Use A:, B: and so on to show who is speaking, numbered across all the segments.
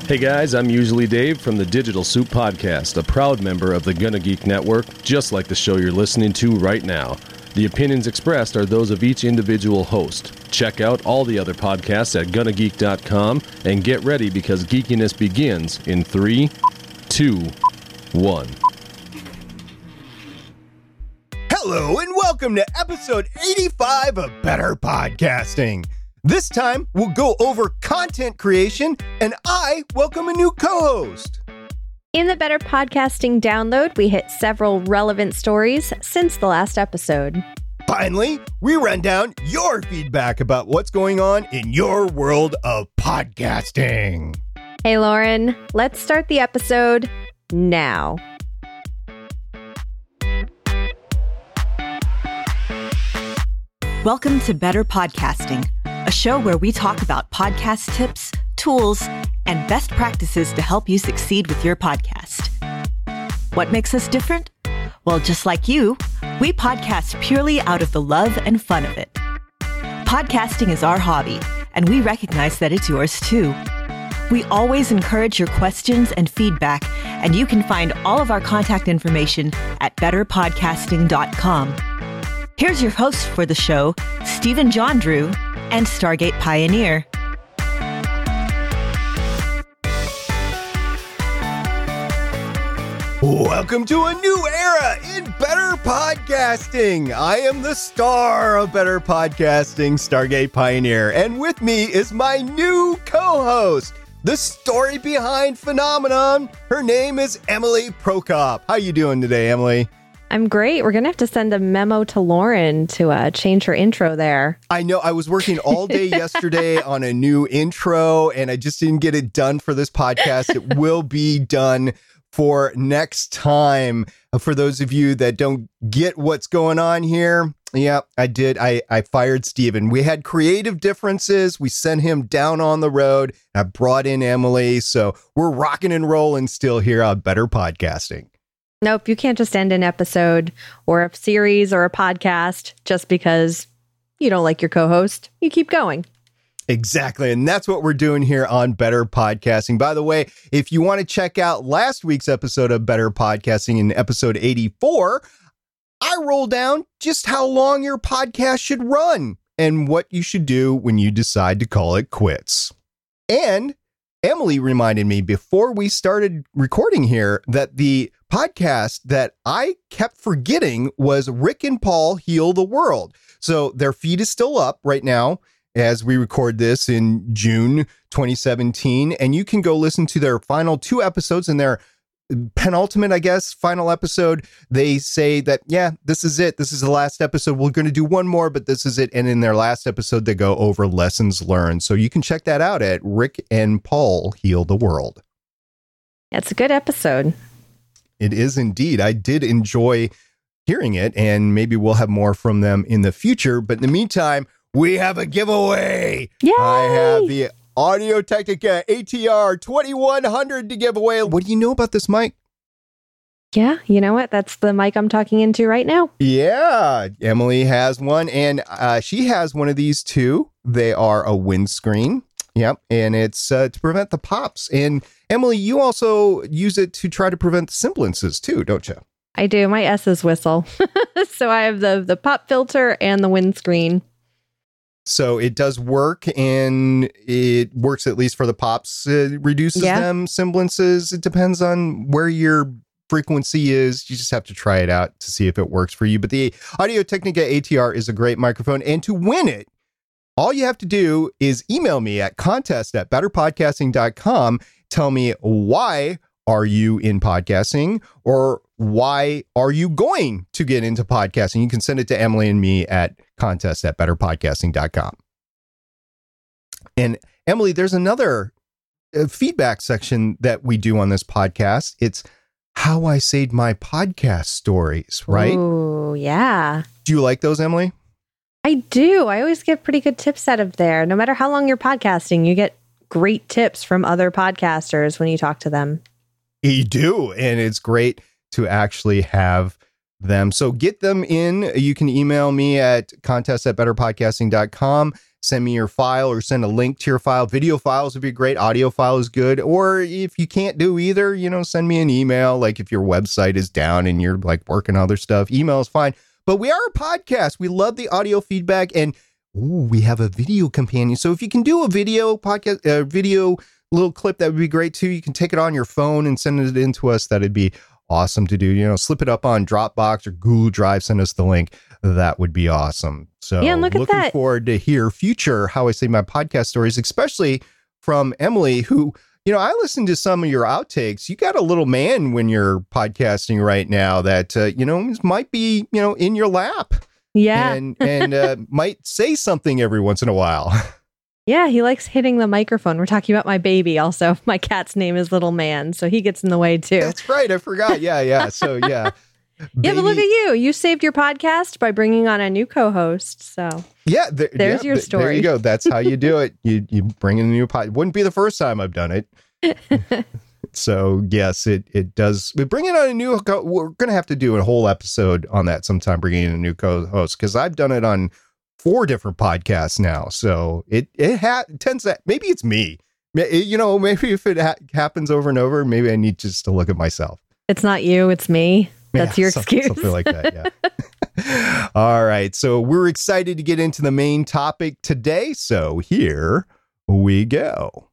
A: Hey guys, I'm Usually Dave from the Digital Soup Podcast, a proud member of the Gonna Geek Network, just like the show you're listening to right now. The opinions expressed are those of each individual host. Check out all the other podcasts at GonnaGeek.com and get ready because geekiness begins in 3, 2, 1.
B: Hello and welcome to episode 85 of Better Podcasting. This time, we'll go over content creation, and I welcome a new co-host.
C: In the Better Podcasting download, we hit several relevant stories since the last episode.
B: Finally, we run down your feedback about what's going on in your world of podcasting.
C: Hey, Lauren, let's start the episode now.
D: Welcome to Better Podcasting, a show where we talk about podcast tips, tools, and best practices to help you succeed with your podcast. What makes us different? Well, just like you, we podcast purely out of the love and fun of it. Podcasting is our hobby, and we recognize that it's yours too. We always encourage your questions and feedback, and you can find all of our contact information at betterpodcasting.com. Here's your host for the show, Stephen John Drew and Stargate Pioneer.
B: Welcome to a new era in Better Podcasting. I am the star of Better Podcasting, Stargate Pioneer, and with me is my new co-host, the story behind Phenomenon. Her name is Emily Prokop. How you doing today, Emily?
C: I'm great. We're going to have to send a memo to Lauren to change her intro there.
B: I know. I was working all day yesterday on a new intro, and I just didn't get it done for this podcast. It will be done for next time. For those of you that don't get what's going on here, yeah, I did. I fired Steven. We had creative differences. We sent him down on the road. I brought in Emily. So we're rocking and rolling still here on Better Podcasting.
C: Nope, you can't just end an episode or a series or a podcast just because you don't like your co-host. You keep going.
B: Exactly. And that's what we're doing here on Better Podcasting. By the way, if you want to check out last week's episode of Better Podcasting in episode 84, I roll down just how long your podcast should run and what you should do when you decide to call it quits. And Emily reminded me before we started recording here that the podcast that I kept forgetting was Rick and Paul Heal the World. So their feed is still up right now as we record this in June 2017. And you can go listen to their final 2 episodes and their penultimate, I guess, final episode. They say that, yeah, this is it. This is the last episode. We're going to do one more, but this is it. And in their last episode, they go over lessons learned. So you can check that out at Rick and Paul Heal the World.
C: It's a good episode.
B: It is indeed. I did enjoy hearing it, and maybe we'll have more from them in the future. But in the meantime, we have a giveaway.
C: Yay!
B: I have the Audio-Technica ATR 2100 to give away. What do you know about this mic?
C: Yeah, you know what? That's the mic I'm talking into right now.
B: Yeah, Emily has one, and she has one of these too. They are a windscreen. Yep, and it's to prevent the pops. And Emily, you also use it to try to prevent sibilances too, don't you?
C: I do. My S's whistle. So I have the pop filter and the windscreen.
B: So it does work, and it works at least for the pops. It reduces them sibilances. It depends on where your frequency is. You just have to try it out to see if it works for you. But the Audio-Technica ATR is a great microphone, and to win it, all you have to do is email me at contest@betterpodcasting.com. Tell me why are you in podcasting, or why are you going to get into podcasting? You can send it to Emily and me at contest@betterpodcasting.com. And Emily, there's another feedback section that we do on this podcast. It's how I saved my podcast stories, right?
C: Oh, yeah.
B: Do you like those, Emily?
C: I do. I always get pretty good tips out of there. No matter how long you're podcasting, you get great tips from other podcasters when you talk to them.
B: You do. And it's great to actually have them. So get them in. You can email me at contest@betterpodcasting.com. send me your file or send a link to your file. Video files would be great. Audio file is good. Or if you can't do either, send me an email. Like if your website is down and you're like working on other stuff, email is fine. But we are a podcast. We love the audio feedback, and we have a video companion. So if you can do a video podcast, a video little clip, that would be great too. You can take it on your phone and send it in to us. That'd be awesome to do. Slip it up on Dropbox or Google Drive. Send us the link. That would be awesome. So
C: yeah, look at
B: looking
C: that.
B: forward to hear future How I Say My Podcast stories, especially from Emily, who, I listened to some of your outtakes. You got a little man when you're podcasting right now that, might be, in your lap.
C: Yeah.
B: And might say something every once in a while.
C: Yeah, he likes hitting the microphone. We're talking about my baby also. My cat's name is Little Man, so he gets in the way too.
B: That's right. I forgot. Yeah. So, yeah.
C: Yeah, but look at you. You saved your podcast by bringing on a new co-host. So
B: yeah,
C: there's your story.
B: There you go. That's how you do it. You bring in a new pod. Wouldn't be the first time I've done it. So yes, it does. But bringing on a new, we're going to have to do a whole episode on that sometime. Bringing in a new co-host, because I've done it on 4 different podcasts now. So it tends to, maybe it's me. Maybe if it happens over and over, maybe I need just to look at myself.
C: It's not you. It's me. That's your excuse.
B: Something like that, yeah. All right. So we're excited to get into the main topic today. So here we go.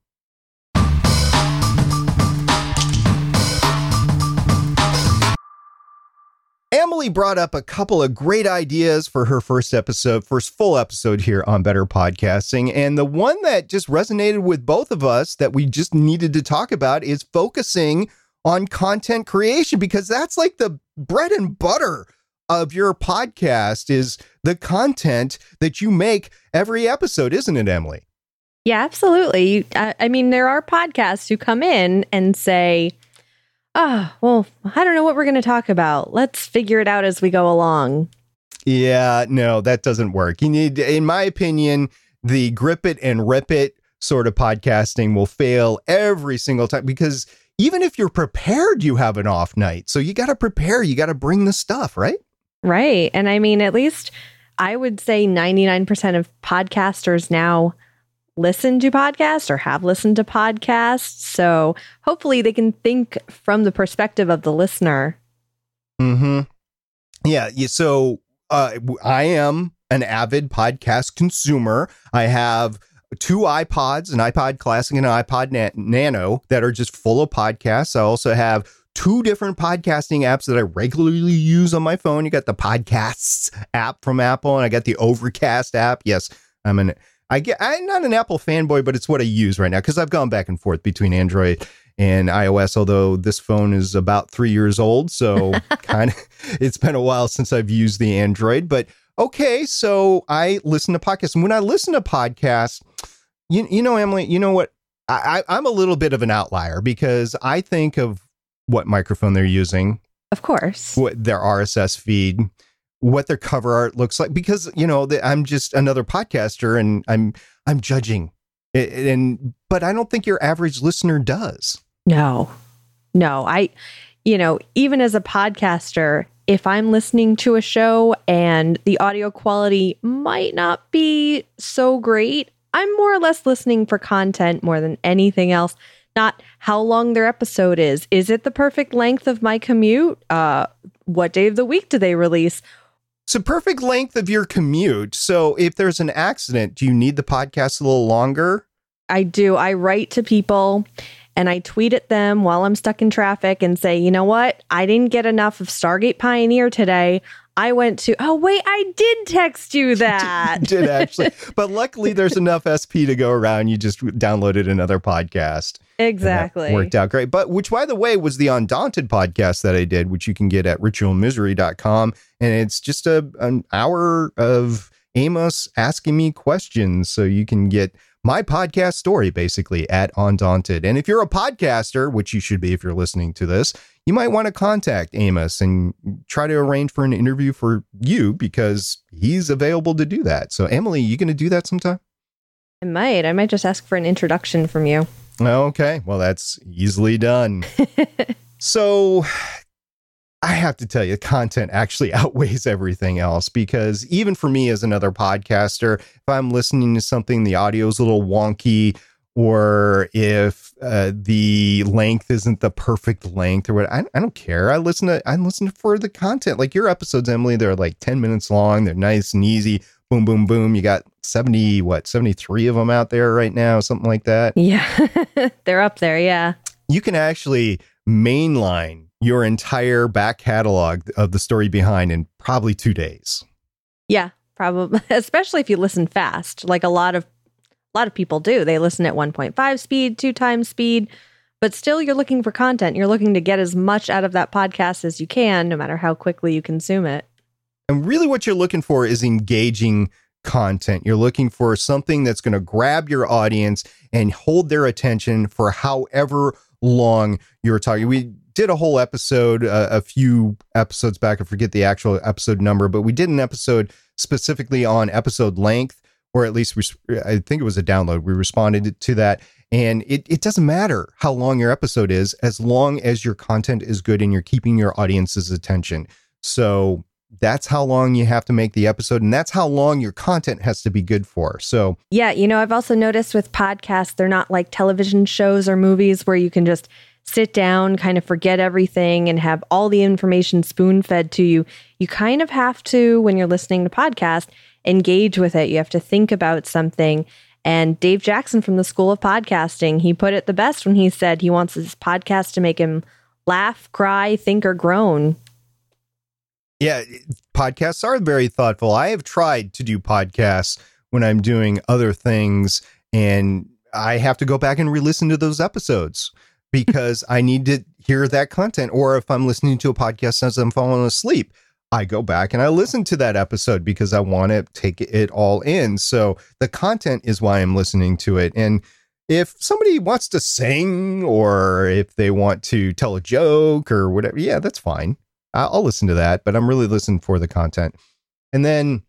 B: Emily brought up a couple of great ideas for her first full episode here on Better Podcasting. And the one that just resonated with both of us that we just needed to talk about is focusing on content creation, because that's like the bread and butter of your podcast, is the content that you make every episode, isn't it, Emily?
C: Yeah, absolutely. I mean, there are podcasts who come in and say, well, I don't know what we're going to talk about. Let's figure it out as we go along.
B: Yeah, no, that doesn't work. You need, in my opinion, the grip it and rip it sort of podcasting will fail every single time, because even if you're prepared, you have an off night. So you got to prepare. You got to bring the stuff, right?
C: Right. And I mean, at least I would say 99% of podcasters now listen to podcasts or have listened to podcasts. So hopefully they can think from the perspective of the listener.
B: Mm-hmm. Yeah. So I am an avid podcast consumer. I have 2 iPods, an iPod Classic and an iPod Nano, that are just full of podcasts. I also have 2 different podcasting apps that I regularly use on my phone. You got the Podcasts app from Apple, and I got the Overcast app. Yes, I'm not an Apple fanboy, but it's what I use right now, because I've gone back and forth between Android and iOS, although this phone is about 3 years old. So it's been a while since I've used the Android, but okay. So I listen to podcasts, and when I listen to podcasts, Emily, you know what? I'm a little bit of an outlier, because I think of what microphone they're using.
C: Of course.
B: What their RSS feed, what their cover art looks like, because, I'm just another podcaster, and I'm judging. But I don't think your average listener does.
C: No, even as a podcaster, if I'm listening to a show and the audio quality might not be so great, I'm more or less listening for content more than anything else. Not how long their episode is. Is it the perfect length of my commute? What day of the week do they release?
B: So perfect length of your commute. So if there's an accident, do you need the podcast a little longer?
C: I do. I write to people and I tweet at them while I'm stuck in traffic and say, you know what? I didn't get enough of Stargate Pioneer today. I went to, I did text you that.
B: You did actually. But luckily there's enough SP to go around. You just downloaded another podcast.
C: Exactly.
B: Worked out great. But which, by the way, was the Undaunted podcast that I did, which you can get at ritualmisery.com. And it's just an hour of Amos asking me questions. So you can get my podcast story basically at Undaunted. And if you're a podcaster, which you should be if you're listening to this, you might want to contact Amos and try to arrange for an interview for you, because he's available to do that. So Emily, you going to do that sometime?
C: I might just ask for an introduction from you.
B: Okay. Well, that's easily done. So I have to tell you, content actually outweighs everything else, because even for me as another podcaster, if I'm listening to something, the audio is a little wonky, or if the length isn't the perfect length or what, I don't care. I listen for the content. Like your episodes, Emily, they're like 10 minutes long. They're nice and easy. Boom, boom, boom. You got 73 of them out there right now, something like that.
C: Yeah, they're up there. Yeah.
B: You can actually mainline your entire back catalog of the story behind in probably 2 days.
C: Yeah, probably. Especially if you listen fast, like a lot of people do. They listen at 1.5 speed, 2 times speed, but still you're looking for content. You're looking to get as much out of that podcast as you can, no matter how quickly you consume it.
B: And really what you're looking for is engaging content. You're looking for something that's going to grab your audience and hold their attention for however long you're talking. We did a whole episode a few episodes back. I forget the actual episode number, but we did an episode specifically on episode length, or at least I think it was a download. We responded to that. And it doesn't matter how long your episode is, as long as your content is good and you're keeping your audience's attention. So that's how long you have to make the episode, and that's how long your content has to be good for. So
C: yeah, I've also noticed with podcasts, they're not like television shows or movies where you can just sit down, kind of forget everything and have all the information spoon-fed to you. You kind of have to, when you're listening to podcasts, engage with it. You have to think about something. And Dave Jackson from the School of Podcasting, he put it the best when he said he wants his podcast to make him laugh, cry, think, or groan.
B: Yeah, podcasts are very thoughtful. I have tried to do podcasts when I'm doing other things, and I have to go back and re-listen to those episodes because I need to hear that content. Or if I'm listening to a podcast as I'm falling asleep, I go back and I listen to that episode because I want to take it all in. So the content is why I'm listening to it. And if somebody wants to sing, or if they want to tell a joke or whatever, yeah, that's fine. I'll listen to that, but I'm really listening for the content. And then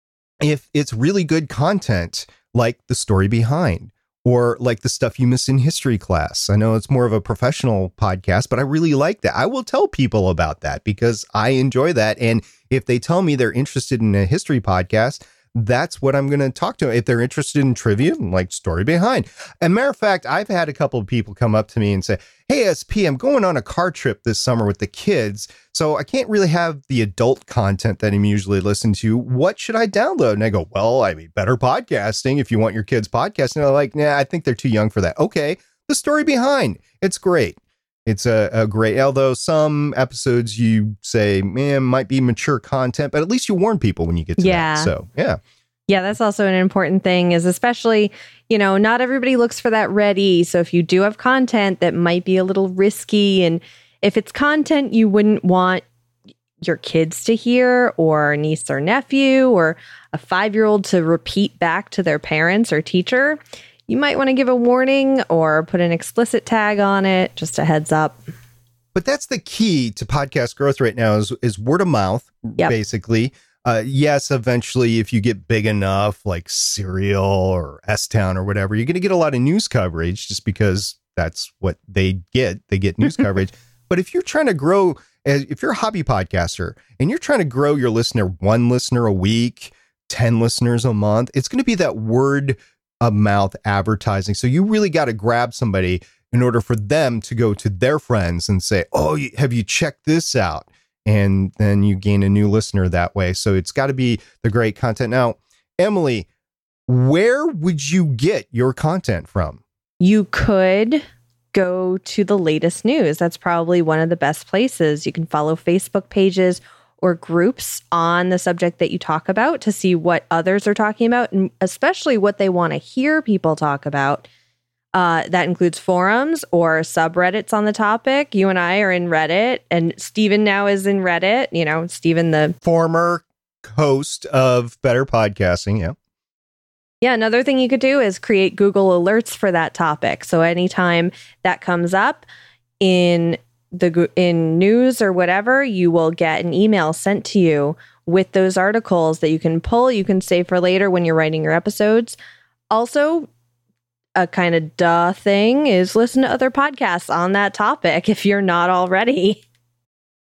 B: if it's really good content, like the story behind, or like the stuff you missed in history class. I know it's more of a professional podcast, but I really like that. I will tell people about that because I enjoy that. And if they tell me they're interested in a history podcast, that's what I'm going to talk to them. If they're interested in trivia, like story behind. As a matter of fact, I've had a couple of people come up to me and say, "Hey, SP, I'm going on a car trip this summer with the kids, so I can't really have the adult content that I'm usually listening to. What should I download?" And I go, "Well, I mean, Better Podcasting if you want your kids podcasting." And they're like, "Nah, I think they're too young for that." Okay, the story behind. It's great. It's a great, although some episodes you say, man, might be mature content, but at least you warn people when you get to that. So, yeah.
C: Yeah, that's also an important thing, is especially, not everybody looks for that ready. So if you do have content that might be a little risky, and if it's content you wouldn't want your kids to hear, or a niece or nephew, or a 5-year-old to repeat back to their parents or teacher, you might want to give a warning or put an explicit tag on it, just a heads up.
B: But that's the key to podcast growth right now is word of mouth, basically. Yes, eventually, if you get big enough, like Serial or S-Town or whatever, you're going to get a lot of news coverage just because that's what they get. They get news coverage. But if you're trying to grow, if you're a hobby podcaster and you're trying to grow your listener, 1 listener a week, 10 listeners a month, it's going to be that word of mouth advertising. So you really got to grab somebody in order for them to go to their friends and say, "Oh, have you checked this out?" And then you gain a new listener that way. So it's got to be the great content. Now, Emily, where would you get your content from?
C: You could go to the latest news. That's probably one of the best places. You can follow Facebook pages or groups on the subject that you talk about to see what others are talking about, and especially what they want to hear people talk about. That includes forums or subreddits on the topic. You and I are in Reddit, and Stephen now is in Reddit. Stephen, the
B: former host of Better Podcasting. Yeah.
C: Yeah. Another thing you could do is create Google alerts for that topic. So anytime that comes up in news or whatever, you will get an email sent to you with those articles that you can pull, you can save for later when you're writing your episodes. Also, a kind of thing is listen to other podcasts on that topic if you're not already.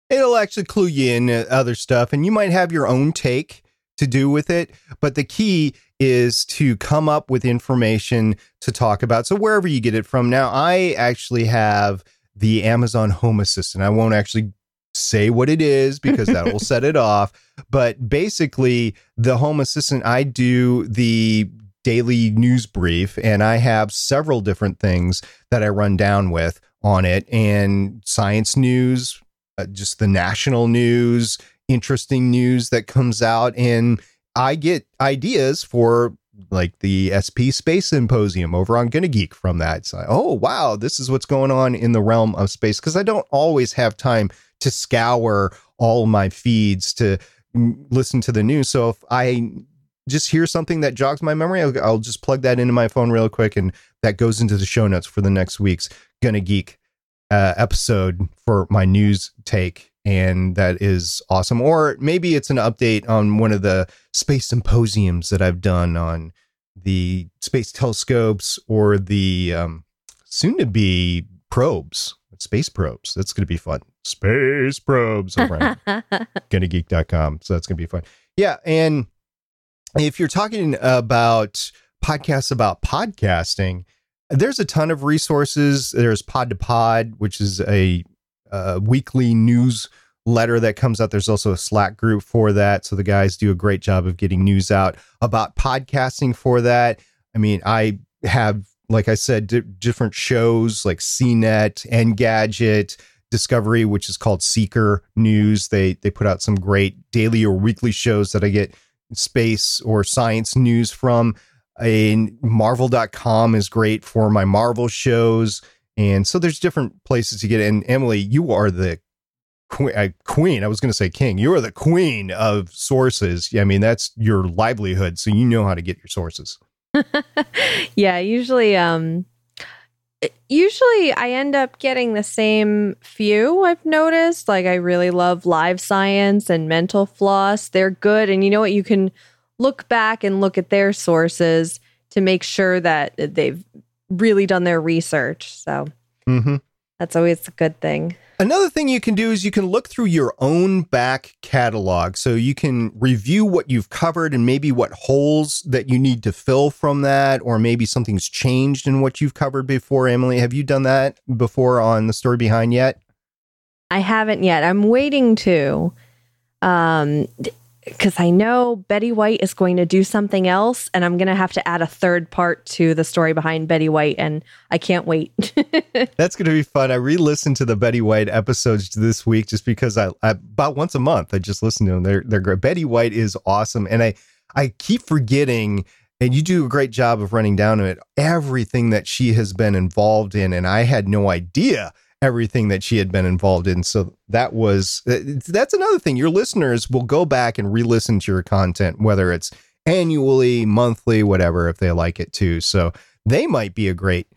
B: It'll actually clue you in other stuff, and you might have your own take to do with it. But the key is to come up with information to talk about. So wherever you get it from. Now, I actually have the Amazon Home Assistant. I won't actually say what it is because that will set it off. But basically, the Home Assistant, I do the daily news brief, and I have several different things that I run down with on it, and science news, just the national news, interesting news that comes out. And I get ideas for like the SP Space Symposium over on Gonna Geek from that. It's like, oh, wow, this is what's going on in the realm of space. Because I don't always have time to scour all my feeds to listen to the news. So if I just hear something that jogs my memory, I'll just plug that into my phone real quick, and that goes into the show notes for the next week's Gonna Geek episode for my news take. And that is awesome. Or maybe it's an update on one of the space symposiums that I've done on the space telescopes or the soon to be probes, space probes. That's going to be fun. Space probes over on GonnaGeek.com. So that's going to be fun. Yeah. And if you're talking about podcasts about podcasting, there's a ton of resources. There's Pod to Pod, which is a weekly newsletter that comes out. There's also a Slack group for that. So the guys do a great job of getting news out about podcasting for that. I mean, I have, like I said, different shows like CNET, Engadget, Discovery, which is called Seeker News. They put out some great daily or weekly shows that I get space or science news from. And Marvel.com is great for my Marvel shows. And so there's different places to get it. And Emily, you are the queen. I was going to say king. You are the queen of sources. I mean, that's your livelihood. So you know how to get your sources.
C: Yeah, usually I end up getting the same few. I've noticed. Like, I really love Live Science and Mental Floss. They're good. And you know what? You can look back and look at their sources to make sure that they've really done their research. So that's always a good thing.
B: Another thing you can do is you can look through your own back catalog. So you can review what you've covered and maybe what holes that you need to fill from that, or maybe something's changed in what you've covered before. Emily, have you done that before on The Story Behind yet?
C: I haven't yet. I'm waiting to. Because I know Betty White is going to do something else, and I'm going to have to add a third part to the story behind Betty White, and I can't wait.
B: That's going to be fun. I re-listened to the Betty White episodes this week just because I about once a month, I just listen to them. They're great. Betty White is awesome, and I keep forgetting, and you do a great job of running down it, everything that she has been involved in, and I had no idea everything that she had been involved in. So that's another thing. Your listeners will go back and re-listen to your content, whether it's annually, monthly, whatever, if they like it too. So they might be a great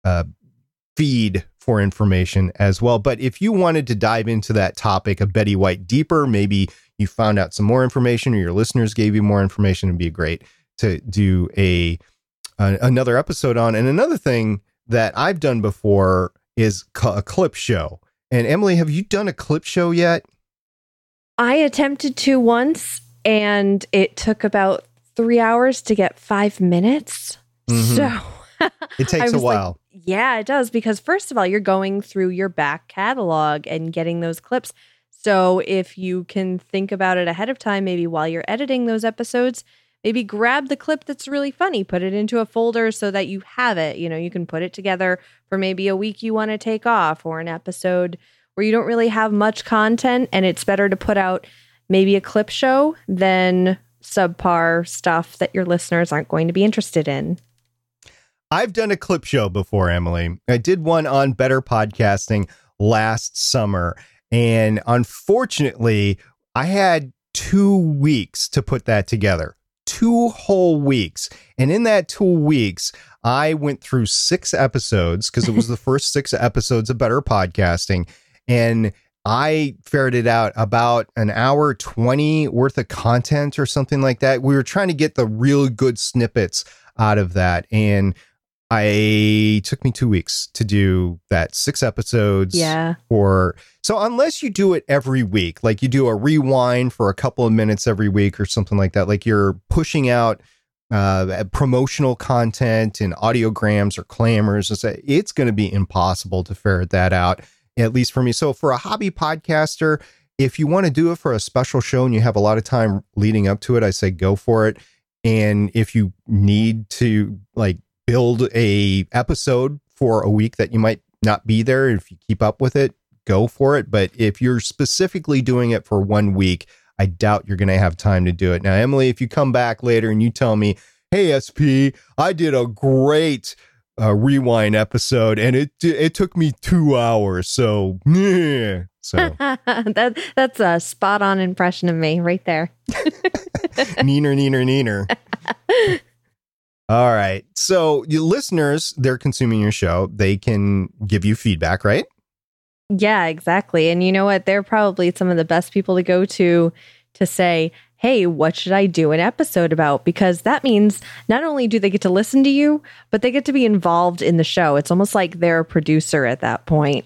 B: feed for information as well. But if you wanted to dive into that topic of Betty White deeper, maybe you found out some more information or your listeners gave you more information, it'd be great to do another episode on. And another thing that I've done before is a clip show. And Emily, have you done a clip show yet?
C: I attempted to once, and it took about 3 hours to get 5 minutes. So
B: it takes a while.
C: Like, yeah, it does. Because first of all, you're going through your back catalog and getting those clips. So if you can think about it ahead of time, maybe while you're editing those episodes, maybe grab the clip that's really funny, put it into a folder so that you have it. You know, you can put it together for maybe a week you want to take off, or an episode where you don't really have much content, and it's better to put out maybe a clip show than subpar stuff that your listeners aren't going to be interested in.
B: I've done a clip show before, Emily. I did one on Better Podcasting last summer, and unfortunately, I had 2 weeks to put that together. 2 whole weeks. And in that 2 weeks, I went through 6 episodes because it was the first 6 episodes of Better Podcasting. And I ferreted out about an hour 20 worth of content or something like that. We were trying to get the real good snippets out of that. And It took me 2 weeks to do that 6 episodes.
C: Yeah.
B: So unless you do it every week, like you do a rewind for a couple of minutes every week or something like that, like you're pushing out promotional content and audiograms or clamors, it's going to be impossible to ferret that out, at least for me. So for a hobby podcaster, if you want to do it for a special show and you have a lot of time leading up to it, I say go for it. And if you need to like build a episode for a week that you might not be there, if you keep up with it, go for it. But if you're specifically doing it for 1 week, I doubt you're going to have time to do it. Now, Emily, if you come back later and you tell me, hey, SP, I did a great rewind episode and it took me 2 hours. So, yeah. So
C: that's a spot on impression of me right there.
B: Neener. All right. So your listeners, they're consuming your show. They can give you feedback, right?
C: Yeah, exactly. And you know what? They're probably some of the best people to go to say, hey, what should I do an episode about? Because that means not only do they get to listen to you, but they get to be involved in the show. It's almost like they're a producer at that point.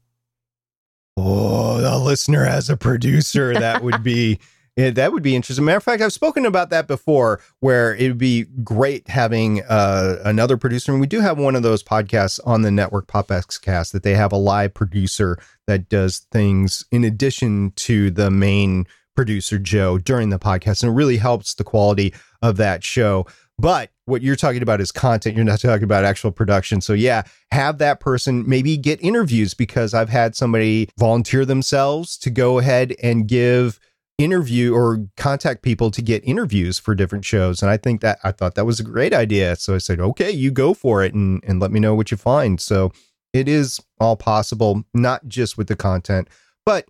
B: Oh, the listener as a producer, that would be... Yeah, that would be interesting. Matter of fact, I've spoken about that before, where it would be great having another producer. And we do have one of those podcasts on the network, PopXcast, that they have a live producer that does things in addition to the main producer, Joe, during the podcast. And it really helps the quality of that show. But what you're talking about is content. You're not talking about actual production. So yeah, have that person maybe get interviews, because I've had somebody volunteer themselves to go ahead and give interview or contact people to get interviews for different shows. And I thought that was a great idea. So I said, okay, you go for it and let me know what you find. So it is all possible, not just with the content, but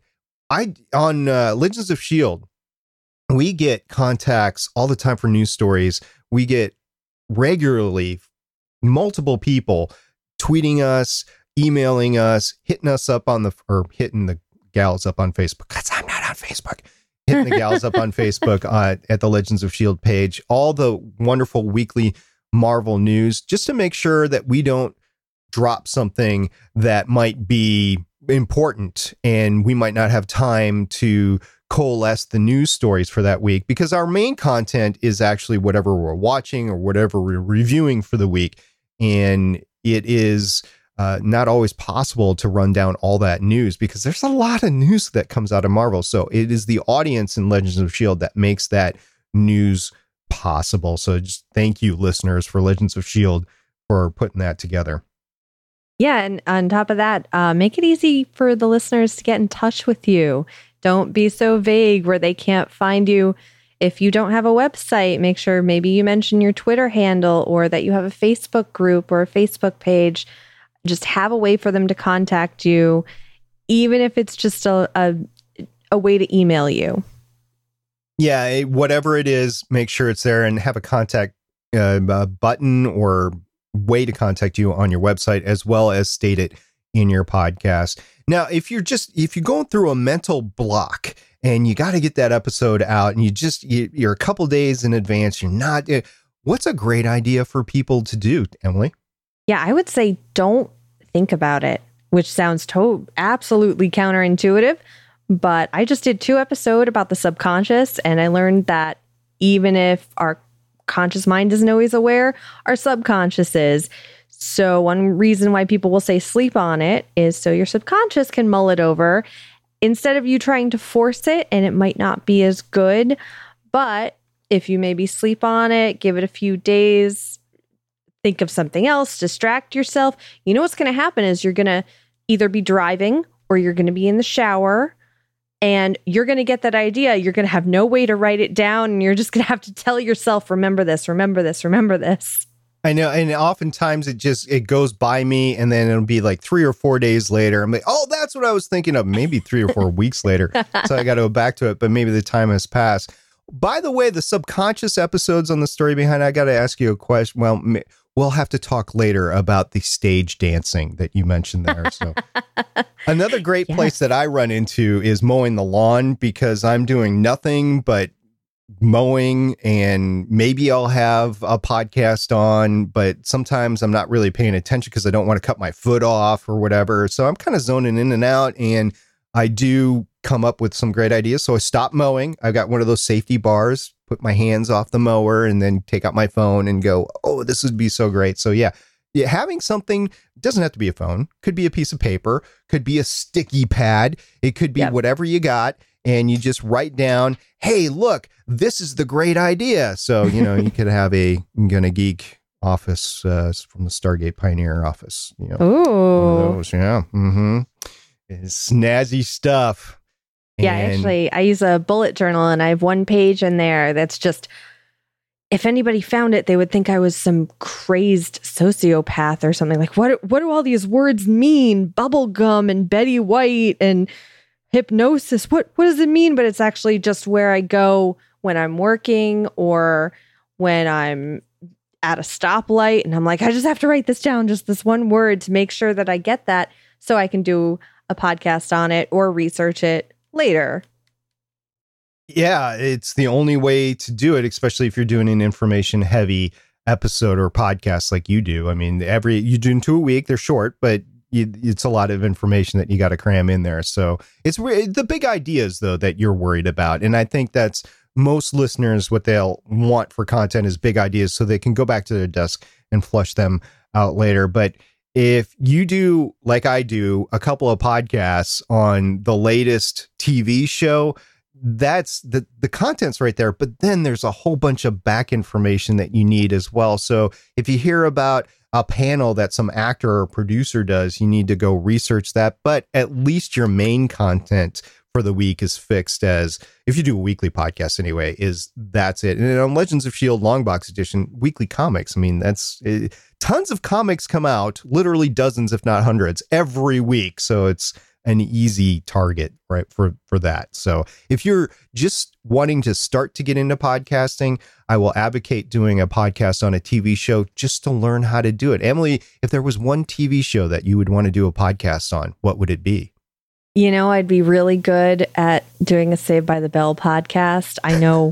B: on Legends of S.H.I.E.L.D., we get contacts all the time for news stories. We get regularly multiple people tweeting us, emailing us, hitting us up hitting the gals up on Facebook, because I'm not on Facebook. Hitting the gals up on Facebook at the Legends of S.H.I.E.L.D. page, all the wonderful weekly Marvel news, just to make sure that we don't drop something that might be important and we might not have time to coalesce the news stories for that week, because our main content is actually whatever we're watching or whatever we're reviewing for the week. And it is not always possible to run down all that news, because there's a lot of news that comes out of Marvel. So it is the audience in Legends of S.H.I.E.L.D. that makes that news possible. So just thank you, listeners, for Legends of S.H.I.E.L.D. for putting that together.
C: Yeah. And on top of that, make it easy for the listeners to get in touch with you. Don't be so vague where they can't find you. If you don't have a website, make sure maybe you mention your Twitter handle, or that you have a Facebook group or a Facebook page. Just have a way for them to contact you, even if it's just a way to email you.
B: Yeah, whatever it is, make sure it's there, and have a contact button or way to contact you on your website, as well as state it in your podcast. Now, if you're going through a mental block and you got to get that episode out, and you're a couple days in advance, you're not, what's a great idea for people to do, Emily?
C: Yeah, I would say don't think about it, which sounds absolutely counterintuitive. But I just did 2 episodes about the subconscious, and I learned that even if our conscious mind isn't always aware, our subconscious is. So one reason why people will say sleep on it is so your subconscious can mull it over instead of you trying to force it, and it might not be as good. But if you maybe sleep on it, give it a few days, think of something else, distract yourself, you know what's going to happen is you're going to either be driving or you're going to be in the shower, and you're going to get that idea. You're going to have no way to write it down, and you're just going to have to tell yourself, remember this, remember this, remember this.
B: I know. And oftentimes it goes by me, and then it'll be like 3 or 4 days later. I'm like, oh, that's what I was thinking of. Maybe 3 or 4 weeks later. So I got to go back to it, but maybe the time has passed. By the way, the subconscious episodes on the story behind, I got to ask you a question. Well, we'll have to talk later about the stage dancing that you mentioned there. So another great place that I run into is mowing the lawn, because I'm doing nothing but mowing, and maybe I'll have a podcast on, but sometimes I'm not really paying attention because I don't want to cut my foot off or whatever. So I'm kind of zoning in and out, and I do come up with some great ideas. So I stop mowing. I've got one of those safety bars, put my hands off the mower, and then take out my phone and go, oh, this would be so great. So yeah, having something, doesn't have to be a phone, could be a piece of paper, could be a sticky pad. It could be whatever you got. And you just write down, hey, look, this is the great idea. So, you could have a Gonna Geek office from the Stargate Pioneer office.
C: Ooh.
B: One of those, yeah. Mm-hmm. It's snazzy stuff.
C: Yeah, actually, I use a bullet journal, and I have one page in there that's just, if anybody found it, they would think I was some crazed sociopath or something. Like, what do all these words mean? Bubblegum and Betty White and hypnosis. What does it mean? But it's actually just where I go when I'm working or when I'm at a stoplight, and I'm like, I just have to write this down, just this one word, to make sure that I get that so I can do a podcast on it or research it later.
B: Yeah, it's the only way to do it, especially if you're doing an information heavy episode or podcast like you do. I mean, you do 2 a week, they're short, but it's a lot of information that you got to cram in there. So it's the big ideas, though, that you're worried about. And I think that's most listeners, what they'll want for content is big ideas so they can go back to their desk and flush them out later. But if you do, like I do, a couple of podcasts on the latest TV show, that's the content's right there. But then there's a whole bunch of back information that you need as well. So if you hear about a panel that some actor or producer does, you need to go research that. But at least your main content for the week is fixed, as if you do a weekly podcast anyway, that's it. And on Legends of S.H.I.E.L.D. Longbox Edition, weekly comics, I mean, tons of comics come out, literally dozens, if not hundreds, every week. So it's an easy target, right, for that. So if you're just wanting to start to get into podcasting, I will advocate doing a podcast on a TV show just to learn how to do it. Emily, if there was one TV show that you would want to do a podcast on, what would it be?
C: I'd be really good at doing a Saved by the Bell podcast. I know,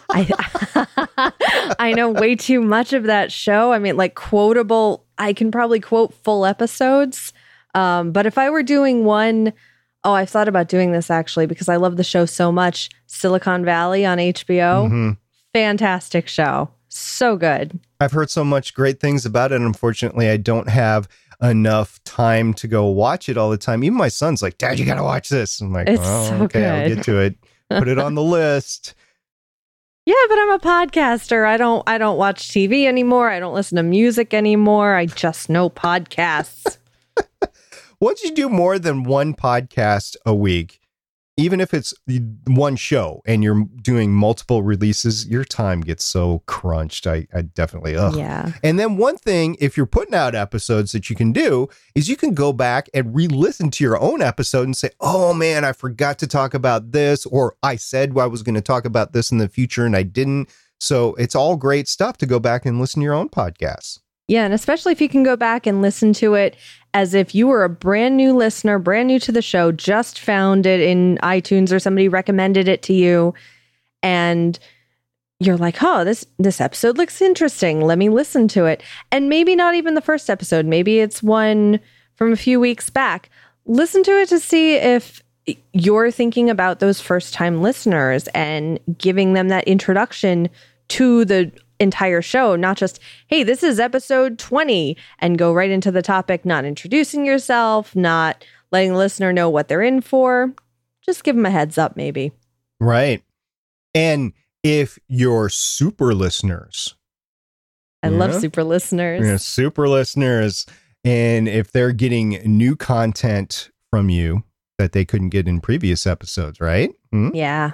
C: I know way too much of that show. I mean, like quotable, I can probably quote full episodes. But if I were doing one, I've thought about doing this actually because I love the show so much. Silicon Valley on HBO. Mm-hmm. Fantastic show. So good.
B: I've heard so much great things about it. Unfortunately, I don't have enough time to go watch it all the time. Even my son's like, Dad, you got to watch this. I'm like,
C: it's so
B: okay,
C: good.
B: I'll get to it. Put it on the list.
C: Yeah, but I'm a podcaster. I don't watch TV anymore. I don't listen to music anymore. I just know podcasts.
B: Once you do more than one podcast a week, even if it's one show and you're doing multiple releases, your time gets so crunched. I definitely,
C: Yeah.
B: And then one thing, if you're putting out episodes that you can do is you can go back and re-listen to your own episode and say, oh man, I forgot to talk about this, or I said I was going to talk about this in the future and I didn't. So it's all great stuff to go back and listen to your own podcasts.
C: Yeah, and especially if you can go back and listen to it as if you were a brand new listener, brand new to the show, just found it in iTunes or somebody recommended it to you, and you're like, oh, this episode looks interesting. Let me listen to it. And maybe not even the first episode. Maybe it's one from a few weeks back. Listen to it to see if you're thinking about those first-time listeners and giving them that introduction to the entire show, not just, hey, this is episode 20, and go right into the topic, not introducing yourself, not letting the listener know what they're in for. Just give them a heads up, maybe.
B: Right. And if you're super listeners,
C: I love super listeners.
B: Yeah, super listeners. And if they're getting new content from you that they couldn't get in previous episodes, right?
C: Yeah.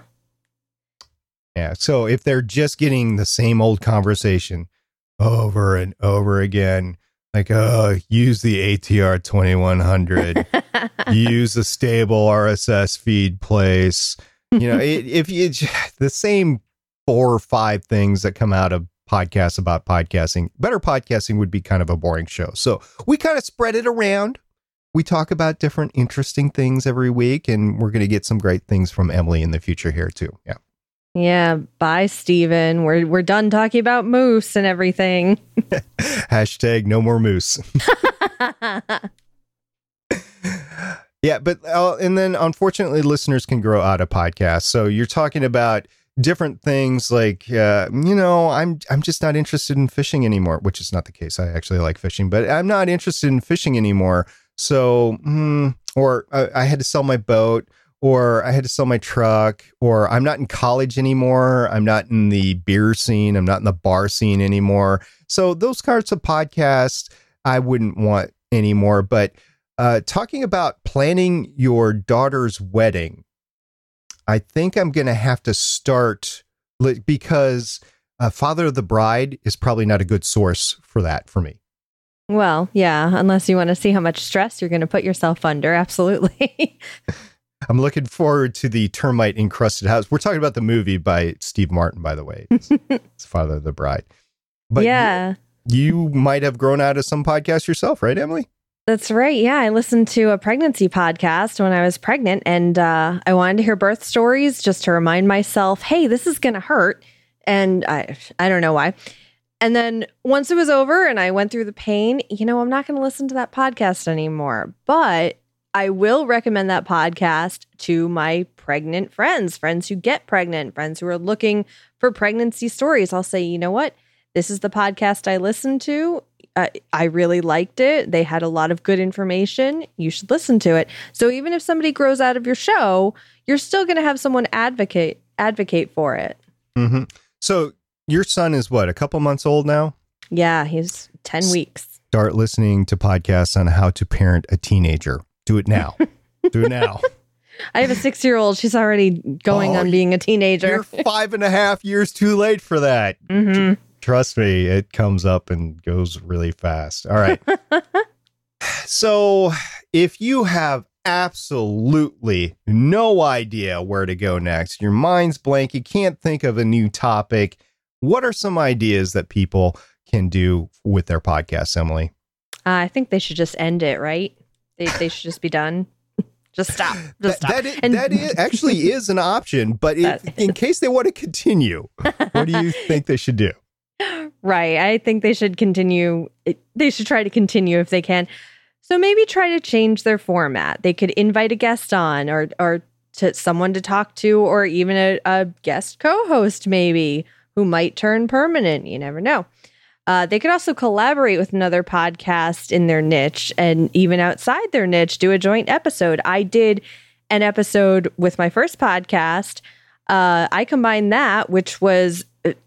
B: Yeah. So if they're just getting the same old conversation over and over again, like, use the ATR 2100, use a stable RSS feed place, if you the same 4 or 5 things that come out of podcasts about podcasting, Better Podcasting would be kind of a boring show. So we kind of spread it around. We talk about different interesting things every week, and we're going to get some great things from Emily in the future here too. Yeah.
C: Yeah, bye, Steven. We're done talking about moose and everything.
B: Hashtag no more moose. Yeah, but and then unfortunately, listeners can grow out of podcasts. So you're talking about different things like, I'm just not interested in fishing anymore, which is not the case. I actually like fishing, but I'm not interested in fishing anymore. So, or I had to sell my boat, or I had to sell my truck, or I'm not in college anymore. I'm not in the beer scene. I'm not in the bar scene anymore. So those kinds of podcasts I wouldn't want anymore. But talking about planning your daughter's wedding, I think I'm going to have to start because Father of the Bride is probably not a good source for that for me.
C: Well, yeah, unless you want to see how much stress you're going to put yourself under. Absolutely.
B: I'm looking forward to the termite encrusted house. We're talking about the movie by Steve Martin, by the way. It's Father of the Bride. But
C: yeah,
B: you might have grown out of some podcasts yourself, right, Emily?
C: That's right. Yeah, I listened to a pregnancy podcast when I was pregnant, and I wanted to hear birth stories just to remind myself, hey, this is going to hurt. And I don't know why. And then once it was over and I went through the pain, I'm not going to listen to that podcast anymore. But I will recommend that podcast to my pregnant friends who get pregnant, friends who are looking for pregnancy stories. I'll say, you know what? This is the podcast I listened to. I really liked it. They had a lot of good information. You should listen to it. So even if somebody grows out of your show, you're still going to have someone advocate for it.
B: Mm-hmm. So your son is what, a couple months old now?
C: Yeah, he's 10 weeks.
B: Start listening to podcasts on how to parent a teenager. Do it now. Do it now.
C: I have a 6-year-old. She's already going on being a teenager.
B: You're 5.5 years too late for that.
C: Mm-hmm.
B: Trust me, it comes up and goes really fast. All right. So if you have absolutely no idea where to go next, your mind's blank, you can't think of a new topic, what are some ideas that people can do with their podcasts, Emily?
C: I think they should just end it, right? They should just be done. Just stop. Just stop.
B: That actually is an option, but in case they want to continue, what do you think they should do?
C: Right. I think they should continue. They should try to continue if they can. So maybe try to change their format. They could invite a guest on or to someone to talk to, or even a guest co-host maybe who might turn permanent. You never know. They could also collaborate with another podcast in their niche, and even outside their niche, do a joint episode. I did an episode with my first podcast. I combined that, which was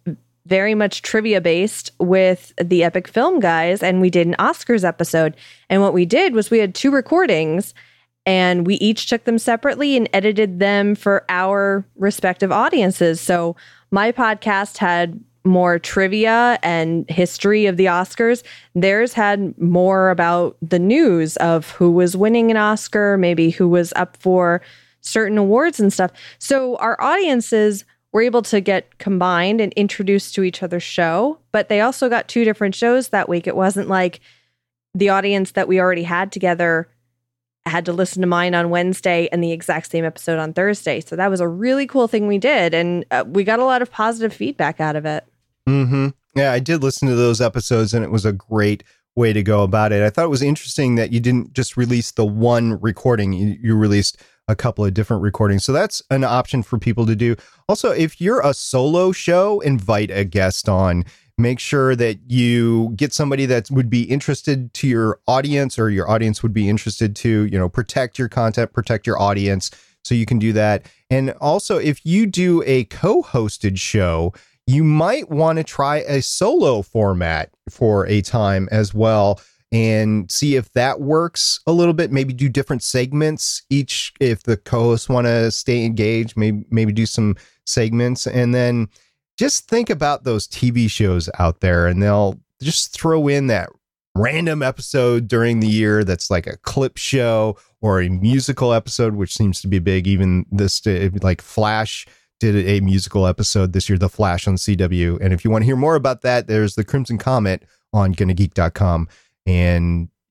C: very much trivia based, with the Epic Film guys, and we did an Oscars episode. And what we did was we had 2 recordings, and we each took them separately and edited them for our respective audiences. So my podcast had more trivia and history of the Oscars. Theirs had more about the news of who was winning an Oscar, maybe who was up for certain awards and stuff. So our audiences were able to get combined and introduced to each other's show, but they also got 2 different shows that week. It wasn't like the audience that we already had together had to listen to mine on Wednesday and the exact same episode on Thursday. So that was a really cool thing we did, and we got a lot of positive feedback out of it.
B: Mm-hmm. Yeah, I did listen to those episodes, and it was a great way to go about it. I thought it was interesting that you didn't just release the one recording. You released a couple of different recordings. So that's an option for people to do. Also, if you're a solo show, invite a guest on. Make sure that you get somebody that would be interested to your audience, or your audience would be interested to, protect your content, protect your audience. So you can do that. And also, if you do a co-hosted show, you might want to try a solo format for a time as well, and see if that works a little bit. Maybe do different segments each. If the co-hosts want to stay engaged, maybe do some segments, and then just think about those TV shows out there, and they'll just throw in that random episode during the year that's like a clip show or a musical episode, which seems to be big. Even this, like Flash did a musical episode this year, The Flash on CW. And if you want to hear more about that, there's the Crimson Comet on GonnaGeek.com. And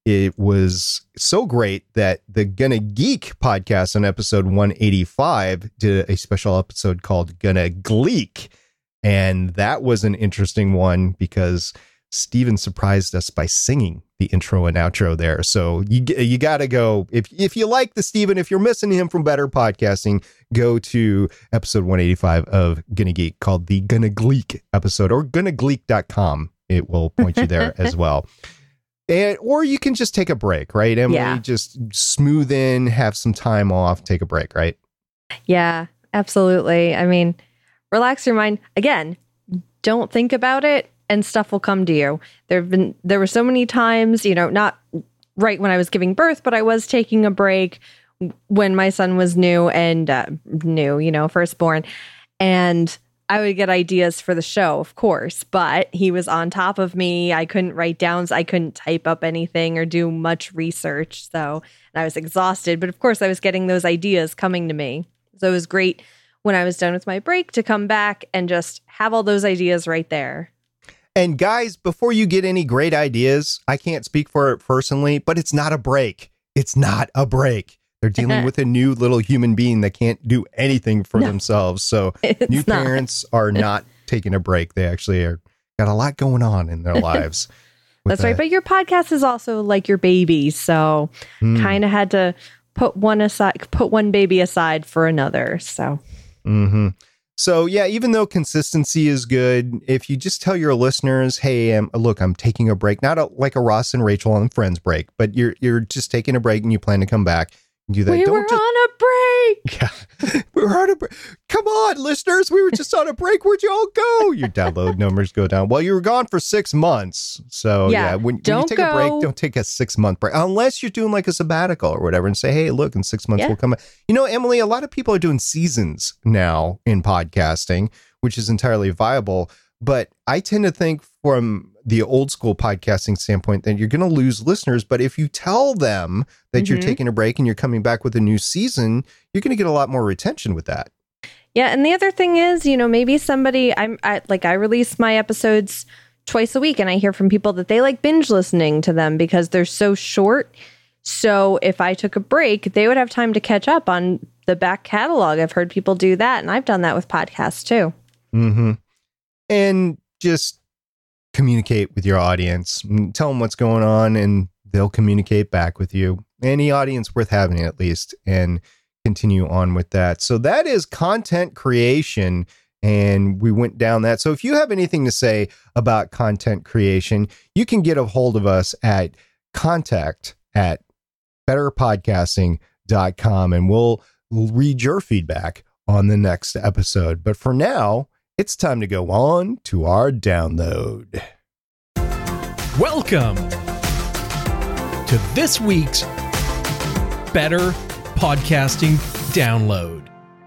B: it was so great that the Gonna Geek podcast on episode 185 did a special episode called Gonna Gleek. And that was an interesting one because Steven surprised us by singing the intro and outro there. So you got to go. If you like the Steven, if you're missing him from Better Podcasting, go to episode 185 of Gonna Geek called the Gonna Gleek episode, or GonnaGleek.com. It will point you there as well. Or you can just take a break, right, Emily?
C: Yeah.
B: Just smooth in, have some time off, take a break, right?
C: Yeah, absolutely. I mean, relax your mind. Again, don't think about it and stuff will come to you. There were so many times, not right when I was giving birth, but I was taking a break when my son was new, firstborn. And I would get ideas for the show, of course, but he was on top of me. I couldn't write down, I couldn't type up anything or do much research. And I was exhausted, but of course I was getting those ideas coming to me. So it was great when I was done with my break to come back and just have all those ideas right there.
B: And guys, before you get any great ideas, I can't speak for it personally, but it's not a break. It's not a break. They're dealing with a new little human being that can't do anything for themselves. So new parents are not taking a break. They actually got a lot going on in their lives.
C: That's right. But your podcast is also like your baby. So kind of had to put one baby aside for another. So.
B: Mm-hmm. So, yeah, even though consistency is good, if you just tell your listeners, hey, look, I'm taking a break, not like a Ross and Rachel on Friends break, but you're just taking a break and you plan to come back and do that.
C: We were on a break.
B: Yeah, we were on a break. Come on, listeners. We were just on a break. Where'd you all go? Your download numbers go down. Well, you were gone for 6 months. So, when you take a break, don't take a 6-month break unless you're doing like a sabbatical or whatever and say, hey, look, in 6 months we'll come back. Emily, a lot of people are doing seasons now in podcasting, which is entirely viable. But I tend to think from the old school podcasting standpoint that you're going to lose listeners. But if you tell them that you're taking a break and you're coming back with a new season, you're going to get a lot more retention with that.
C: Yeah. And the other thing is, maybe somebody, I release my episodes twice a week and I hear from people that they like binge listening to them because they're so short. So if I took a break, they would have time to catch up on the back catalog. I've heard people do that. And I've done that with podcasts too.
B: Mm-hmm. And just communicate with your audience. Tell them what's going on and they'll communicate back with you. Any audience worth having, at least, and continue on with that. So that is content creation. And we went down that. So if you have anything to say about content creation, you can get a hold of us at contact@betterpodcasting.com and we'll read your feedback on the next episode. But for now, it's time to go on to our download.
E: Welcome to this week's Better Podcasting Download.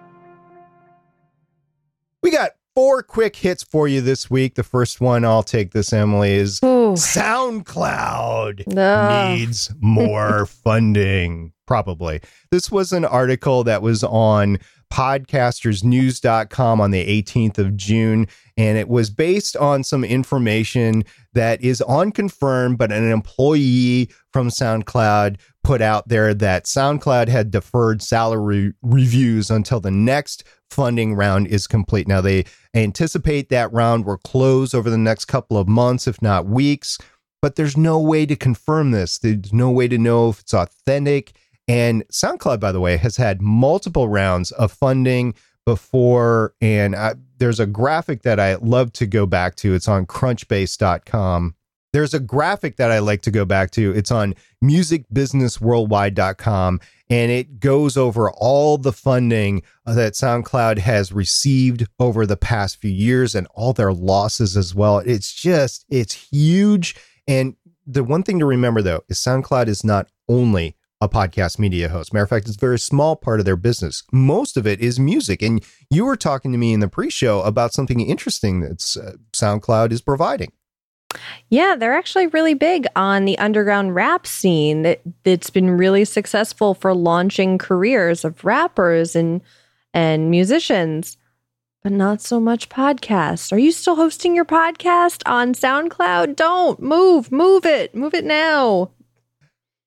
B: We got 4 quick hits for you this week. The first one, I'll take this, Emily, is SoundCloud needs more funding. Probably. This was an article that was on podcastersnews.com on the 18th of June, and it was based on some information that is unconfirmed, but an employee from SoundCloud put out there that SoundCloud had deferred salary reviews until the next funding round is complete. Now, they anticipate that round will close over the next couple of months, if not weeks, but there's no way to confirm this. There's no way to know if it's authentic. And SoundCloud, by the way, has had multiple rounds of funding before. And there's a graphic that I love to go back to. It's on crunchbase.com. There's a graphic that I like to go back to. It's on musicbusinessworldwide.com. And it goes over all the funding that SoundCloud has received over the past few years and all their losses as well. It's huge. And the one thing to remember, though, is SoundCloud is not only a podcast media host. Matter of fact, it's a very small part of their business. Most of it is music. And you were talking to me in the pre-show about something interesting that SoundCloud is providing.
C: Yeah, they're actually really big on the underground rap scene. That's been really successful for launching careers of rappers and musicians, but not so much podcasts. Are you still hosting your podcast on SoundCloud? Don't move it now.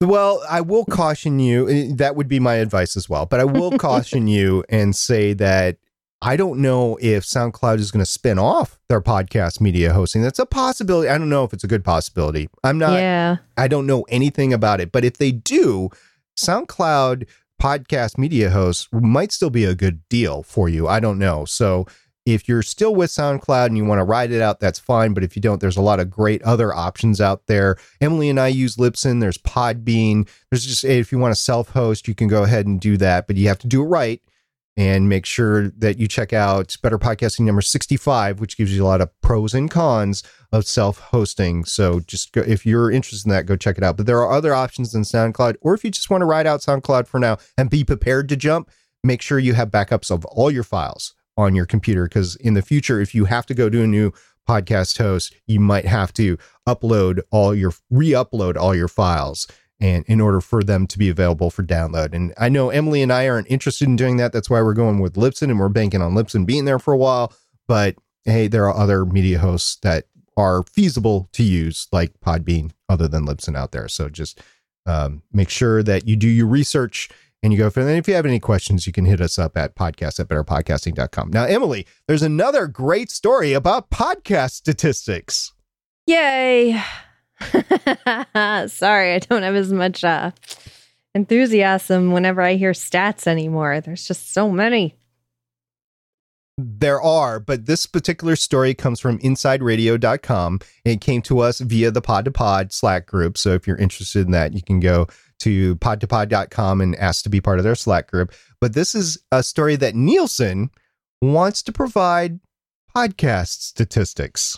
B: Well, I will caution you. That would be my advice as well. But I will caution you and say that I don't know if SoundCloud is going to spin off their podcast media hosting. That's a possibility. I don't know if it's a good possibility. I don't know anything about it. But if they do, SoundCloud podcast media hosts might still be a good deal for you. I don't know. So if you're still with SoundCloud and you want to ride it out, that's fine. But if you don't, there's a lot of great other options out there. Emily and I use Libsyn. There's Podbean. There's just, if you want to self-host, you can go ahead and do that, but you have to do it right. And make sure that you check out Better Podcasting number 65, which gives you a lot of pros and cons of self-hosting. So just go, if you're interested in that, go check it out. But there are other options than SoundCloud, or if you just want to ride out SoundCloud for now and be prepared to jump, make sure you have backups of all your files on your computer. Because in the future, if you have to go to a new podcast host, you might have to re-upload all your files, and in order for them to be available for download. And I know Emily and I aren't interested in doing that. That's why we're going with Libsyn, and we're banking on Libsyn being there for a while. But hey, there are other media hosts that are feasible to use, like Podbean, other than Libsyn out there. So just make sure that you do your research and you go for it. And if you have any questions, you can hit us up at podcast@betterpodcasting.com. Now, Emily, there's another great story about podcast statistics.
C: Yay. Sorry, I don't have as much enthusiasm whenever I hear stats anymore. There's just so many.
B: There are, but this particular story comes from InsideRadio.com. It came to us via the Pod to Pod Slack group. So if you're interested in that, you can go to podtopod.com and ask to be part of their Slack group. But this is a story that Nielsen wants to provide podcast statistics.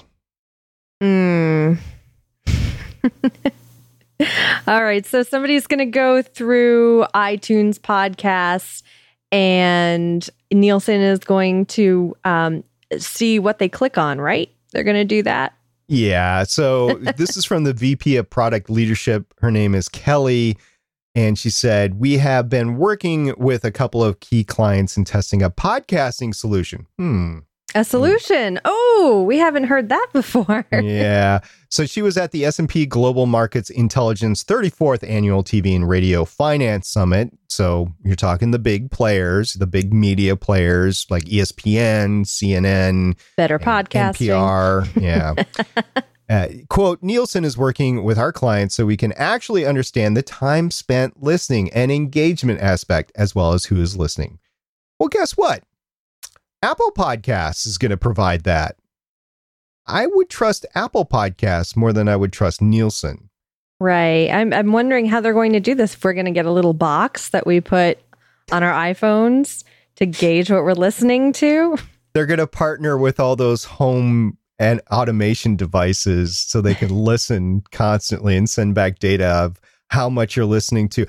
C: All right. So somebody's going to go through iTunes podcasts, and Nielsen is going to see what they click on, right? They're going to do that.
B: Yeah. So this is from the VP of Product Leadership. Her name is Kelly. And she said, we have been working with a couple of key clients and testing a podcasting solution.
C: A solution. Oh, we haven't heard that before.
B: Yeah. So she was at the S&P Global Markets Intelligence 34th Annual TV and Radio Finance Summit. So you're talking the big players, the big media players like ESPN, CNN,
C: Better Podcasting,
B: NPR. Yeah. Quote, Nielsen is working with our clients so we can actually understand the time spent listening and engagement aspect, as well as who is listening. Well, guess what? Apple Podcasts is going to provide that. I would trust Apple Podcasts more than I would trust Nielsen.
C: Right. I'm wondering how they're going to do this. If we're going to get a little box that we put on our iPhones to gauge what we're listening to. They're
B: going to partner with all those home and automation devices so they can listen constantly and send back data of how much you're listening to.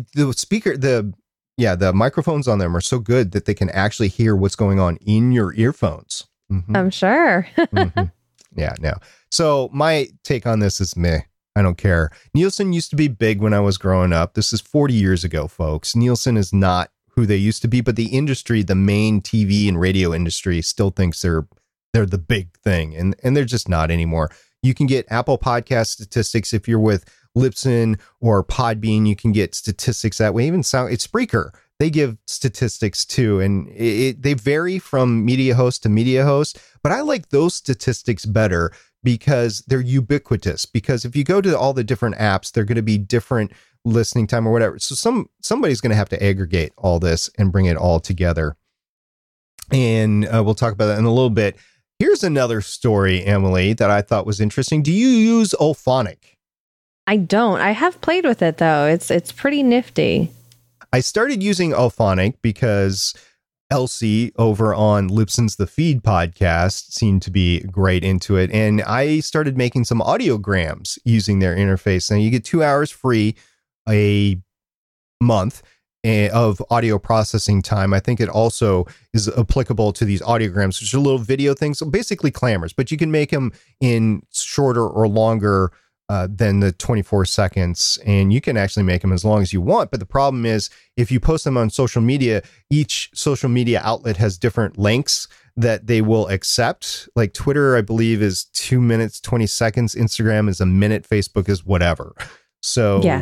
B: The microphones on them are so good that they can actually hear what's going on in your earphones. Mm-hmm.
C: I'm sure.
B: Mm-hmm. Yeah, no. So my take on this is meh. I don't care. Nielsen used to be big when I was growing up. This is 40 years ago, folks. Nielsen is not who they used to be, but the industry, the main TV and radio industry, still thinks they're the big thing, and they're just not anymore. You can get Apple Podcast statistics if you're with Libsyn or Podbean. You can get statistics that way. Even it's Spreaker. They give statistics too, and they vary from media host to media host. But I like those statistics better because they're ubiquitous. Because if you go to all the different apps, they're going to be different listening time or whatever. So somebody's going to have to aggregate all this and bring it all together. And we'll talk about that in a little bit. Here's another story, Emily, that I thought was interesting. Do you use Auphonic?
C: I don't. I have played with it, though. It's pretty nifty.
B: I started using Auphonic because Elsie over on Libsyn's The Feed podcast seemed to be great into it. And I started making some audiograms using their interface. And you get 2 hours free a month of audio processing time. I think it also is applicable to these audiograms, which are little video things. So basically clamors, but you can make them in shorter or longer than the 24 seconds. And you can actually make them as long as you want. But the problem is if you post them on social media, each social media outlet has different lengths that they will accept. Like Twitter, I believe, is 2 minutes, 20 seconds. Instagram is a minute. Facebook is whatever. So
C: yeah.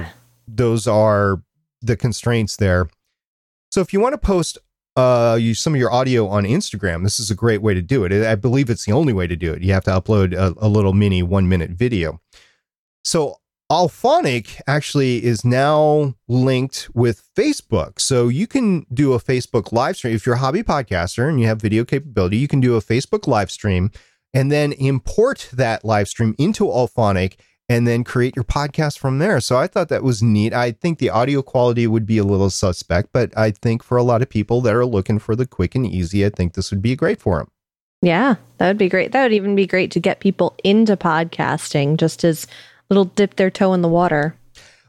B: those are the constraints there. So if you want to post some of your audio on Instagram, this is a great way to do it. I believe it's the only way to do it. You have to upload a little mini 1-minute video. So Auphonic actually is now linked with Facebook. So you can do a Facebook live stream. If you're a hobby podcaster and you have video capability, you can do a Facebook live stream and then import that live stream into Auphonic and then create your podcast from there. So I thought that was neat. I think the audio quality would be a little suspect, but I think for a lot of people that are looking for the quick and easy, I think this would be great for them.
C: Yeah, that would be great. That would even be great to get people into podcasting, just as little dip their toe in the water.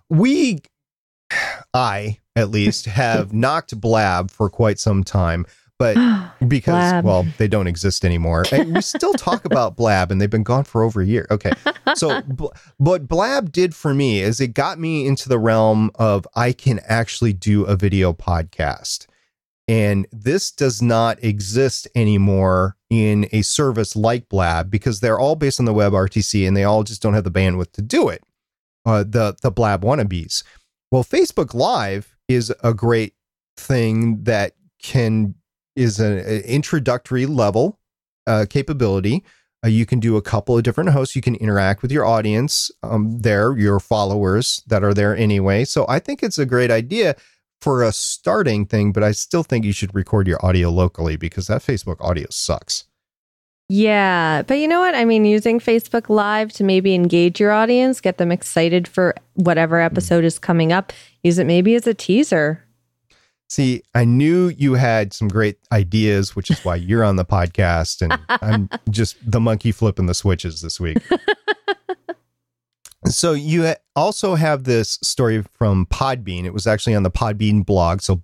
B: I at least have knocked Blab for quite some time, but because,
C: Blab.
B: well, they don't exist anymore. And we still talk about Blab and they've been gone for over a year. Okay. So what Blab did for me is it got me into the realm of I can actually do a video podcast. And this does not exist anymore in a service like Blab because they're all based on the WebRTC and they all just don't have the bandwidth to do it. The Blab wannabes. Well, Facebook Live is a great thing that is an introductory level capability. You can do a couple of different hosts. You can interact with your audience your followers that are there anyway. So I think it's a great idea for a starting thing, but I still think you should record your audio locally because that Facebook audio sucks.
C: Yeah, but you know what? I mean, using Facebook Live to maybe engage your audience, get them excited for whatever episode is coming up, use it maybe as a teaser.
B: See, I knew you had some great ideas, which is why you're on the podcast, and I'm just the monkey flipping the switches this week. So you also have this story from Podbean. It was actually on the Podbean blog, so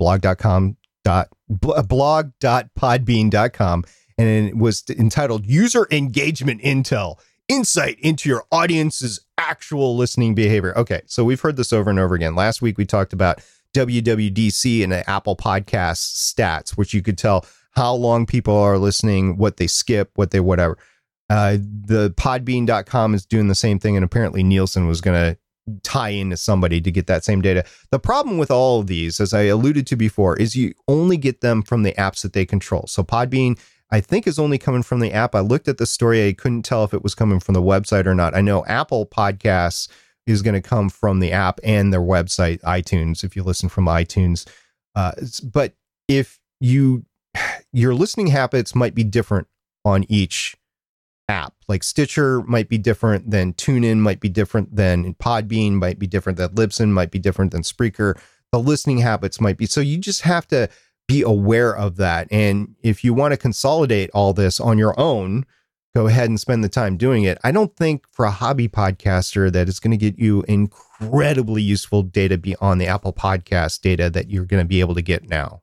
B: blog.podbean.com, and it was entitled User Engagement Intel, Insight into Your Audience's Actual Listening Behavior. Okay, so we've heard this over and over again. Last week we talked about WWDC and the Apple Podcast stats, which you could tell how long people are listening, what they skip, whatever. The podbean.com is doing the same thing, and apparently Nielsen was going to tie into somebody to get that same data. The problem with all of these, as I alluded to before, is you only get them from the apps that they control. So Podbean, I think, is only coming from the app. I looked at the story. I couldn't tell if it was coming from the website or not. I know Apple Podcasts is going to come from the app and their website, iTunes, if you listen from iTunes. But if your listening habits might be different on each app, like Stitcher might be different than TuneIn, might be different than Podbean, might be different than Libsyn, might be different than Spreaker. The listening habits might be. So you just have to be aware of that. And if you want to consolidate all this on your own, go ahead and spend the time doing it. I don't think for a hobby podcaster that it's going to get you incredibly useful data beyond the Apple Podcast data that you're going to be able to get now.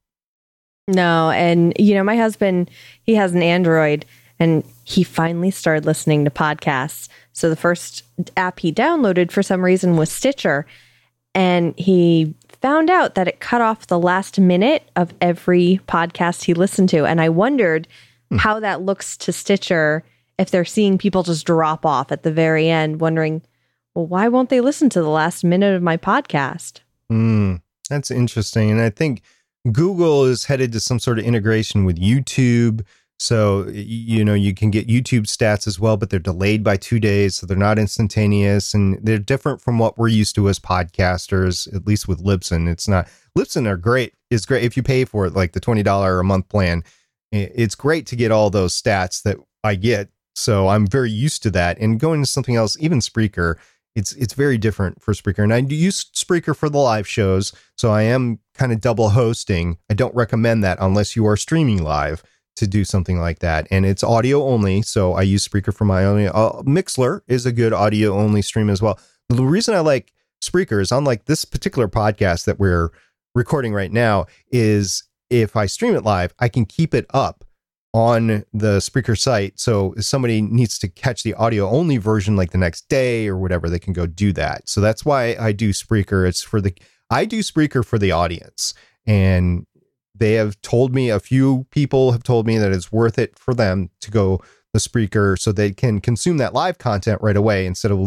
C: No, and my husband, he has an Android and he finally started listening to podcasts. So the first app he downloaded for some reason was Stitcher, and he found out that it cut off the last minute of every podcast he listened to. And I wondered how that looks to Stitcher if they're seeing people just drop off at the very end, wondering, well, why won't they listen to the last minute of my podcast?
B: That's interesting. And I think Google is headed to some sort of integration with YouTube. So, you can get YouTube stats as well, but they're delayed by 2 days. So they're not instantaneous, and they're different from what we're used to as podcasters, at least with Libsyn. It's not. Libsyn are great. It's great if you pay for it, like the $20 a month plan. It's great to get all those stats that I get. So I'm very used to that. And going to something else, even Spreaker, it's very different for Spreaker. And I do use Spreaker for the live shows. So I am kind of double hosting. I don't recommend that unless you are streaming live to do something like that. And it's audio only. So I use Spreaker for my own. Mixler is a good audio only stream as well. The reason I like Spreaker is, unlike this particular podcast that we're recording right now, is if I stream it live, I can keep it up on the Spreaker site. So if somebody needs to catch the audio only version like the next day or whatever, they can go do that. So that's why I do Spreaker. I do Spreaker for the audience. And they have told me, a few people have told me that it's worth it for them to go the Spreaker so they can consume that live content right away instead of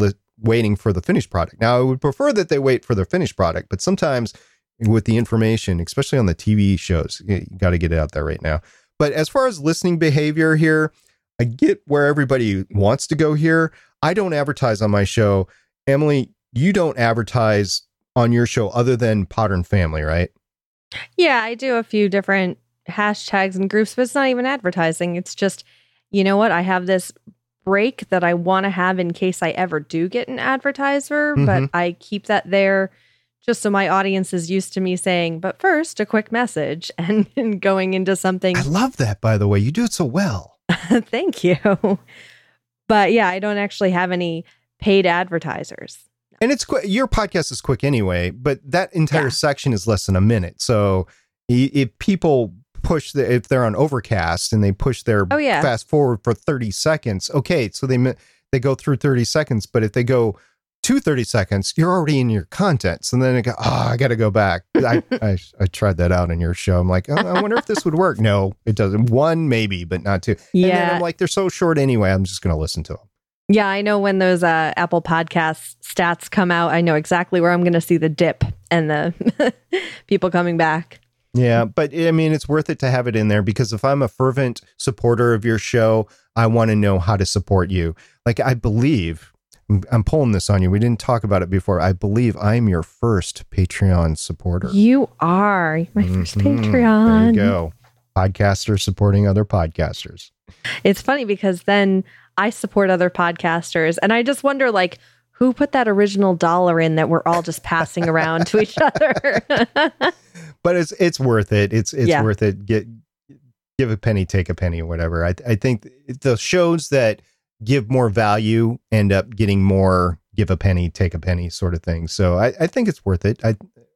B: waiting for the finished product. Now, I would prefer that they wait for the finished product, but sometimes with the information, especially on the TV shows, you got to get it out there right now. But as far as listening behavior here, I get where everybody wants to go here. I don't advertise on my show. Emily, you don't advertise on your show other than Podern Family, right?
C: Yeah, I do a few different hashtags and groups, but it's not even advertising. It's just, you know what? I have this break that I want to have in case I ever do get an advertiser, but I keep that there just so my audience is used to me saying, but first, a quick message, and going into something.
B: I love that, by the way. You do it so well.
C: Thank you. But yeah, I don't actually have any paid advertisers.
B: And it's quick. Your podcast is quick anyway, but that entire section is less than a minute. So if people if they're on Overcast and they push their fast forward for 30 seconds, okay, so they go through 30 seconds, but if they go to 30 seconds, you're already in your content. So then I got to go back. I tried that out in your show. I'm like, I wonder if this would work. No, it doesn't. One, maybe, but not two.
C: Yeah.
B: And then I'm like, they're so short anyway. I'm just going to listen to them.
C: Yeah, I know when those Apple Podcast stats come out, I know exactly where I'm going to see the dip and the people coming back.
B: Yeah, but I mean, it's worth it to have it in there because if I'm a fervent supporter of your show, I want to know how to support you. Like, I believe, I'm pulling this on you. We didn't talk about it before. I believe I'm your first Patreon supporter.
C: You are my first Patreon.
B: There you go. Podcasters supporting other podcasters.
C: It's funny because then I support other podcasters and I just wonder, like, who put that original dollar in that we're all just passing around to each other?
B: But it's worth it. It's worth it. Give a penny, take a penny, or whatever. I think the shows that give more value end up getting more give a penny, take a penny sort of thing. So I think it's worth it.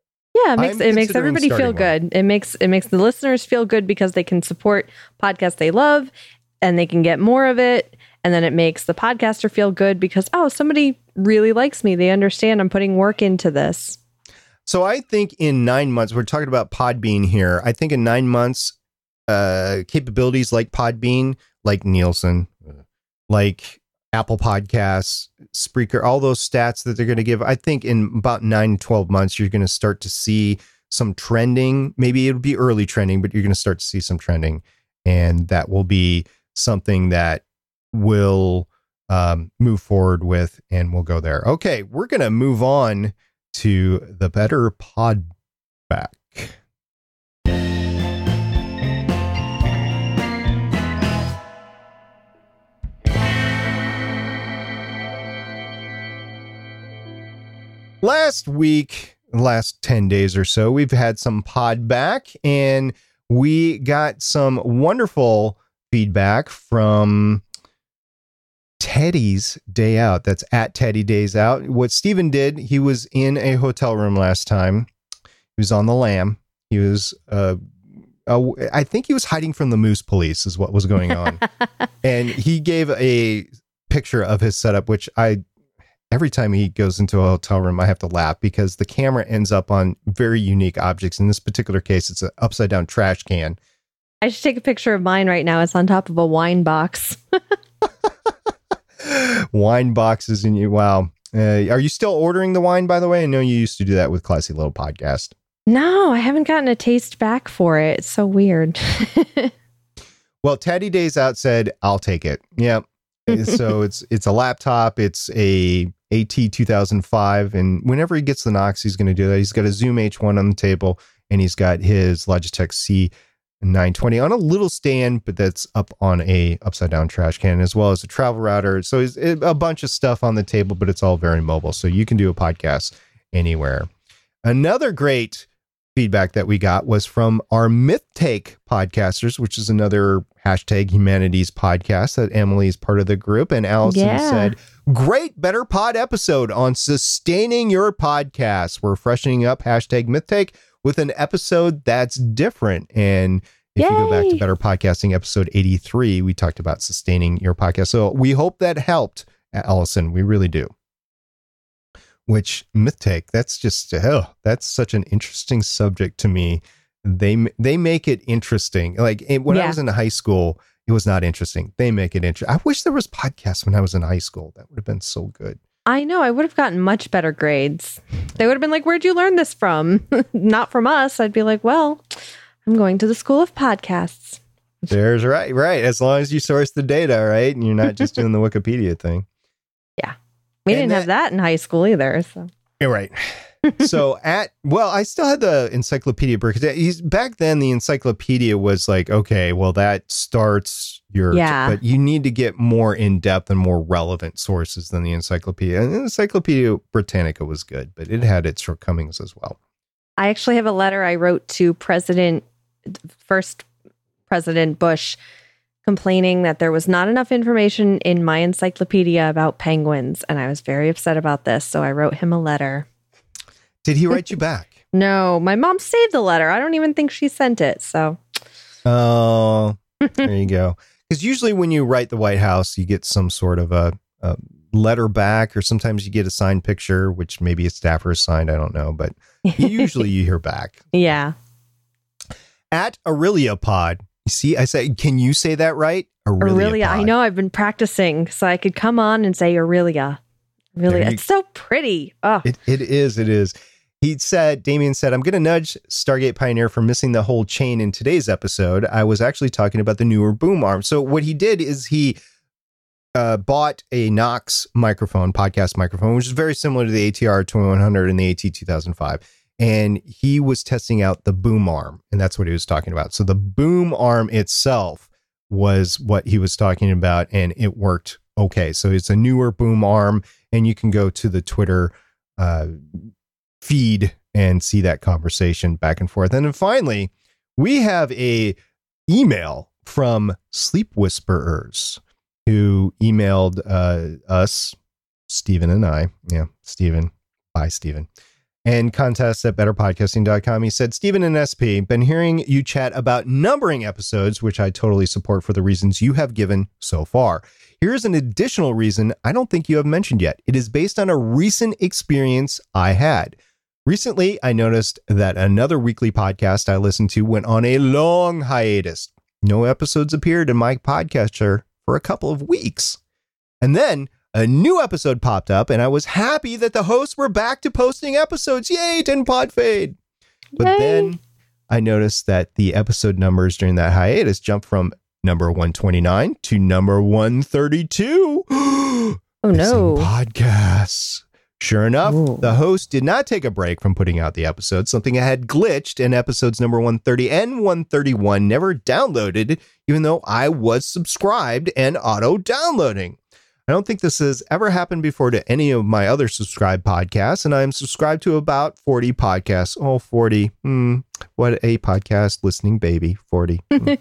C: It makes everybody feel good. It makes the listeners feel good because they can support podcasts they love and they can get more of it. And then it makes the podcaster feel good because, somebody really likes me. They understand I'm putting work into this.
B: So I think in 9 months, we're talking about Podbean here. I think in 9 months, capabilities like Podbean, like Nielsen, like Apple Podcasts, Spreaker, all those stats that they're going to give, I think in about 9 to 12 months, you're going to start to see some trending. Maybe it'll be early trending, but you're going to start to see some trending. And that will be something that will move forward with, and we'll go there. Okay, we're going to move on to the Better Pod Back. Last 10 days or so, we've had some pod back, and we got some wonderful feedback from Teddy's Day Out. That's at Teddy Days Out. What Steven did, he was in a hotel room last time. He was on the lam. He was, I think he was hiding from the moose police is what was going on. And he gave a picture of his setup, which every time he goes into a hotel room, I have to laugh because the camera ends up on very unique objects. In this particular case, it's an upside down trash can.
C: I should take a picture of mine right now. It's on top of a wine box.
B: Wine boxes and you. Wow. Are you still ordering the wine, by the way? I know you used to do that with Classy Little Podcast.
C: No, I haven't gotten a taste back for it. It's so weird.
B: Well, Teddy Days Out said, I'll take it. Yeah. So it's a laptop. It's a AT2005. And whenever he gets the Knox, he's going to do that. He's got a Zoom H1 on the table and he's got his Logitech C920 on a little stand, but that's up on a upside down trash can, as well as a travel router. So it's a bunch of stuff on the table, but it's all very mobile. So you can do a podcast anywhere. Another great feedback that we got was from our Myth Take podcasters, which is another hashtag humanities podcast that Emily is part of the group. And Allison said, great Better Pod episode on sustaining your podcast. We're freshening up hashtag Myth Take with an episode that's different. And if you go back to Better Podcasting episode 83, we talked about sustaining your podcast. So we hope that helped, Allison. We really do. Which Myth Take, that's just, that's such an interesting subject to me. They make it interesting. Like when I was in high school, it was not interesting. They make it interesting. I wish there was podcasts when I was in high school. That would have been so good.
C: I know. I would have gotten much better grades. They would have been like, where'd you learn this from? Not from us. I'd be like, well, I'm going to the School of Podcasts.
B: There's right. As long as you source the data, right? And you're not just doing the Wikipedia thing.
C: Yeah. We didn't have that in high school either. So.
B: You're right. So I still had the encyclopedia because back then the encyclopedia was like, okay, well that starts your, but you need to get more in depth and more relevant sources than the encyclopedia. And the Encyclopedia Britannica was good, but it had its shortcomings as well.
C: I actually have a letter I wrote to first President Bush complaining that there was not enough information in my encyclopedia about penguins. And I was very upset about this. So I wrote him a letter.
B: Did he write you back?
C: No, my mom saved the letter. I don't even think she sent it. So,
B: oh, there you go. Because usually when you write the White House, you get some sort of a letter back, or sometimes you get a signed picture, which maybe a staffer is signed. I don't know, but usually you hear back.
C: Yeah.
B: At AureliaPod. You see, I say, can you say that right?
C: Aurelia. I know. I've been practicing so I could come on and say Aurelia. Aurelia. It's so pretty. Oh.
B: It is. Damien said, I'm going to nudge Stargate Pioneer for missing the whole chain in today's episode. I was actually talking about the newer boom arm. So what he did is he bought a Knox microphone, podcast microphone, which is very similar to the ATR 2100 and the AT 2005. And he was testing out the boom arm. And that's what he was talking about. So the boom arm itself was what he was talking about. And it worked okay. So it's a newer boom arm. And you can go to the Twitter feed and see that conversation back and forth. And then finally, we have a email from Sleep Whisperers who emailed us, Stephen and I. Yeah, Stephen. Bye, Stephen. And contests@betterpodcasting.com. He said, Stephen and SP, been hearing you chat about numbering episodes, which I totally support for the reasons you have given so far. Here's an additional reason I don't think you have mentioned yet. It is based on a recent experience I had. Recently, I noticed that another weekly podcast I listened to went on a long hiatus. No episodes appeared in my podcatcher for a couple of weeks. And then a new episode popped up, and I was happy that the hosts were back to posting episodes. Yay, 10 pod fade. But then I noticed that the episode numbers during that hiatus jumped from number 129 to number 132.
C: Oh, no.
B: Podcasts. Sure enough, the host did not take a break from putting out the episode. Something had glitched, and episodes number 130 and 131 never downloaded, even though I was subscribed and auto-downloading. I don't think this has ever happened before to any of my other subscribed podcasts, and I'm subscribed to about 40 podcasts. Oh, 40. What a podcast listening baby. 40.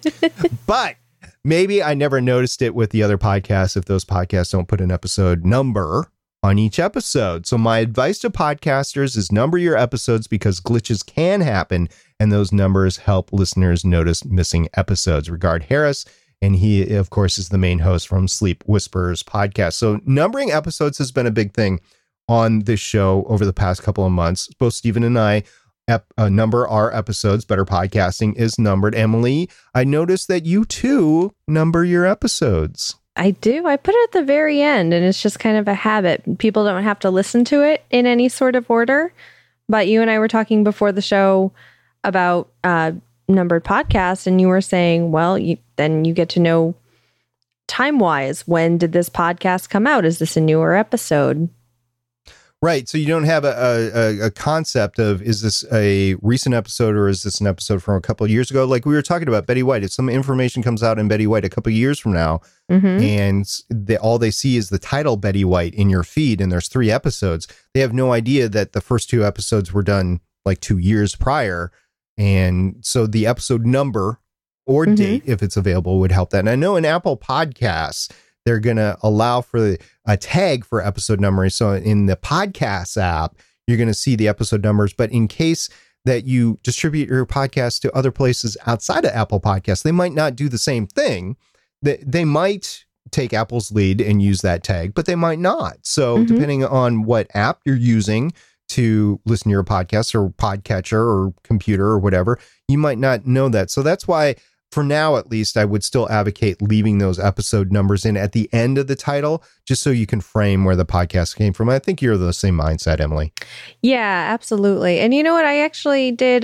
B: But maybe I never noticed it with the other podcasts if those podcasts don't put an episode number on each episode. So my advice to podcasters is number your episodes because glitches can happen, and those numbers help listeners notice missing episodes. Regard Harris. And he, of course, is the main host from Sleep Whisperers podcast. So numbering episodes has been a big thing on this show over the past couple of months. Both Stephen and I number our episodes. Better Podcasting is numbered. Emily, I noticed that you too number your episodes.
C: I do. I put it at the very end, and it's just kind of a habit. People don't have to listen to it in any sort of order. But you and I were talking before the show about numbered podcasts, and you were saying, well, then you get to know time-wise, when did this podcast come out? Is this a newer episode?
B: Right. So you don't have a concept of, is this a recent episode or is this an episode from a couple of years ago? Like we were talking about Betty White. If some information comes out in Betty White a couple of years from now, and all they see is the title Betty White in your feed, and there's 3 episodes, they have no idea that the first 2 episodes were done like 2 years prior. And so the episode number or date, if it's available, would help that. And I know in Apple Podcasts, they're going to allow for a tag for episode numbering. So in the podcast app, you're going to see the episode numbers. But in case that you distribute your podcast to other places outside of Apple Podcasts, they might not do the same thing. They might take Apple's lead and use that tag, but they might not. So depending on what app you're using to listen to your podcast or podcatcher or computer or whatever, you might not know that. So that's why for now, at least, I would still advocate leaving those episode numbers in at the end of the title, just so you can frame where the podcast came from. I think you're the same mindset, Emily.
C: Yeah, absolutely. And you know what? I actually did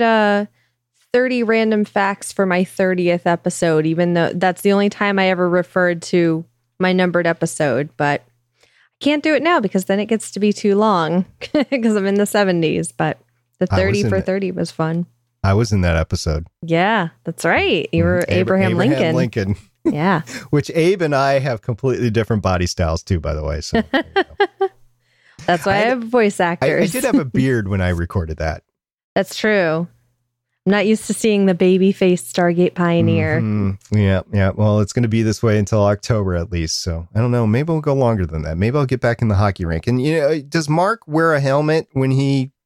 C: 30 random facts for my 30th episode, even though that's the only time I ever referred to my numbered episode. But I can't do it now because then it gets to be too long because I'm in the 70s. But the 30 for 30 was fun.
B: I was in that episode.
C: Yeah, that's right. You were Abraham Lincoln. Yeah.
B: Which Abe and I have completely different body styles too, by the way. So
C: that's why I have voice actors.
B: I did have a beard when I recorded that.
C: That's true. I'm not used to seeing the baby face Stargate Pioneer.
B: Mm-hmm. Yeah. Well, it's going to be this way until October at least. So I don't know. Maybe we'll go longer than that. Maybe I'll get back in the hockey rink. And does Mark wear a helmet when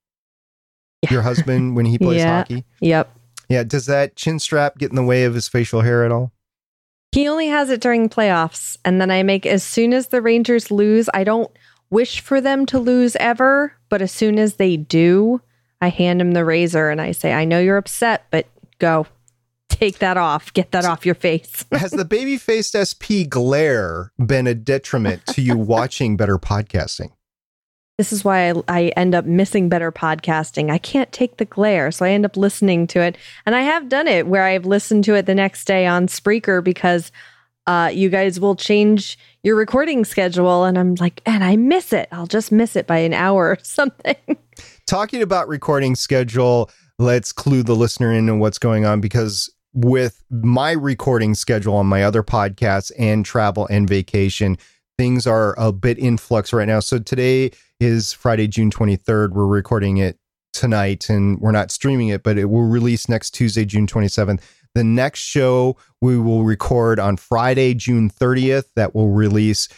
B: your husband, when he plays hockey?
C: Yep.
B: Yeah. Does that chin strap get in the way of his facial hair at all?
C: He only has it during playoffs. And then as soon as the Rangers lose, I don't wish for them to lose ever. But as soon as they do, I hand him the razor and I say, I know you're upset, but go. Take that off. Get that off your face.
B: Has the baby-faced SP glare been a detriment to you watching better podcasting?
C: This is why I end up missing better podcasting. I can't take the glare, so I end up listening to it. And I have done it where I've listened to it the next day on Spreaker because you guys will change your recording schedule. And I'm like, and I miss it. I'll just miss it by an hour or something.
B: Talking about recording schedule, let's clue the listener into what's going on, because with my recording schedule on my other podcasts and travel and vacation, things are a bit in flux right now. So today is Friday, June 23rd. We're recording it tonight and we're not streaming it, but it will release next Tuesday, June 27th. The next show we will record on Friday, June 30th. That will release,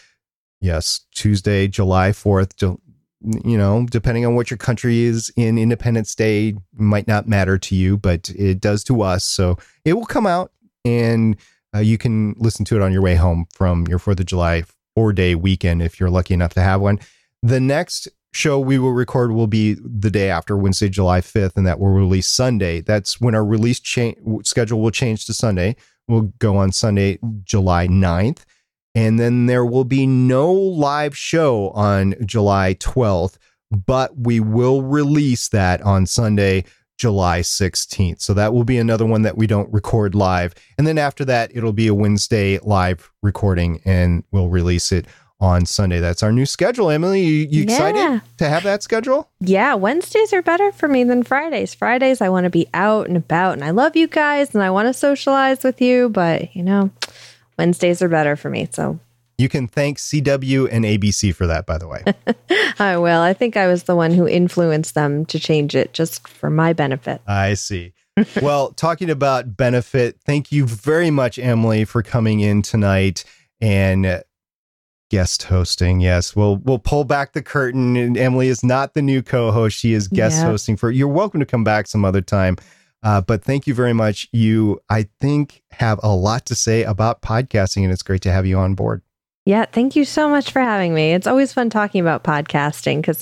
B: Tuesday, July 4th. Depending on what your country is in Independence Day, might not matter to you, but it does to us. So it will come out and you can listen to it on your way home from your 4th of July 4-day weekend if you're lucky enough to have one. The next show we will record will be the day after, Wednesday, July 5th, and that will release Sunday. That's when our release schedule will change to Sunday. We'll go on Sunday, July 9th. And then there will be no live show on July 12th, but we will release that on Sunday, July 16th. So that will be another one that we don't record live. And then after that, it'll be a Wednesday live recording and we'll release it on Sunday. That's our new schedule. Emily, you excited to have that schedule?
C: Yeah, Wednesdays are better for me than Fridays. Fridays, I want to be out and about, and I love you guys, and I want to socialize with you, but, Wednesdays are better for me, so.
B: You can thank CW and ABC for that, by the way.
C: I will. I think I was the one who influenced them to change it just for my benefit.
B: I see. Well, talking about benefit, thank you very much, Emily, for coming in tonight and guest hosting. Yes, we'll pull back the curtain. And Emily is not the new co-host. She is guest hosting you're welcome to come back some other time. But thank you very much. You, I think, have a lot to say about podcasting, and it's great to have you on board.
C: Yeah, thank you so much for having me. It's always fun talking about podcasting because,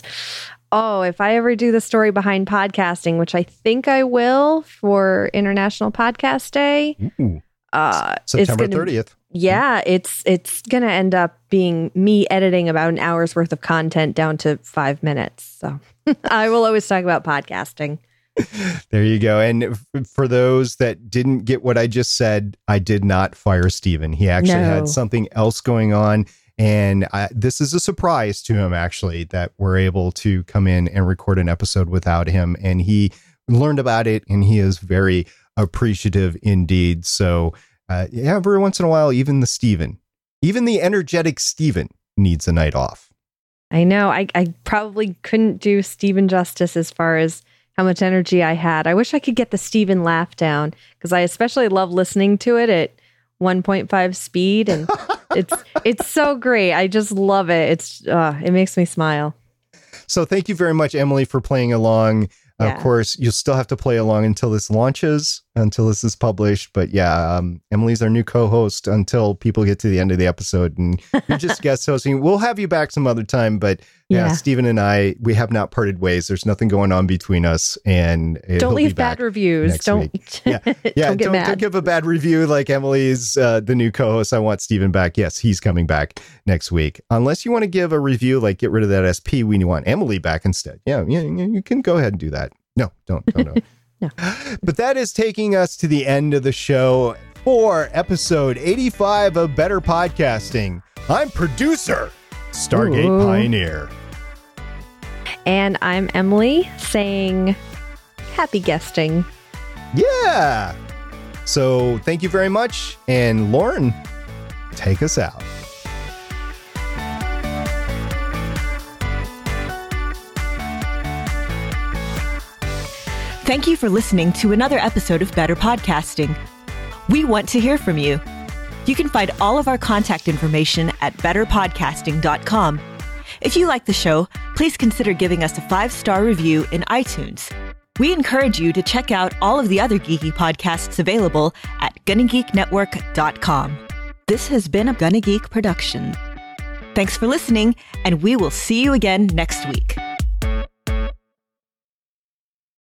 C: if I ever do the story behind podcasting, which I think I will for International Podcast Day,
B: September 30th.
C: Yeah, it's going to end up being me editing about an hour's worth of content down to 5 minutes. So I will always talk about podcasting.
B: There you go. And for those that didn't get what I just said, I did not fire Steven. He actually had something else going on. And this is a surprise to him, actually, that we're able to come in and record an episode without him. And he learned about it and he is very appreciative indeed. So every once in a while, even the energetic Steven needs a night off.
C: I know. I probably couldn't do Steven justice as far as how much energy I had. I wish I could get the Steven laugh down because I especially love listening to it at 1.5 speed. And it's so great. I just love it. It makes me smile.
B: So thank you very much, Emily, for playing along. Yeah. Of course, you'll still have to play along until this launches, until this is published. But Emily's our new co-host until people get to the end of the episode. And you're just guest hosting. We'll have you back some other time. But Yeah, Stephen and I, we have not parted ways. There's nothing going on between us, and
C: don't leave bad reviews. Don't
B: don't get mad. Don't give a bad review like Emily's the new co-host. I want Stephen back. Yes, he's coming back next week. Unless you want to give a review like get rid of that SP, we want Emily back instead. Yeah, you can go ahead and do that. No, don't.
C: No.
B: But that is taking us to the end of the show for episode 85 of Better Podcasting. I'm producer Stargate Pioneer.
C: And I'm Emily saying happy guesting.
B: Yeah. So thank you very much. And Lauren, take us out.
D: Thank you for listening to another episode of Better Podcasting. We want to hear from you. You can find all of our contact information at betterpodcasting.com. If you like the show, please consider giving us a 5-star review in iTunes. We encourage you to check out all of the other geeky podcasts available at GonnaGeekNetwork.com. This has been a Gonna Geek production. Thanks for listening, and we will see you again next week.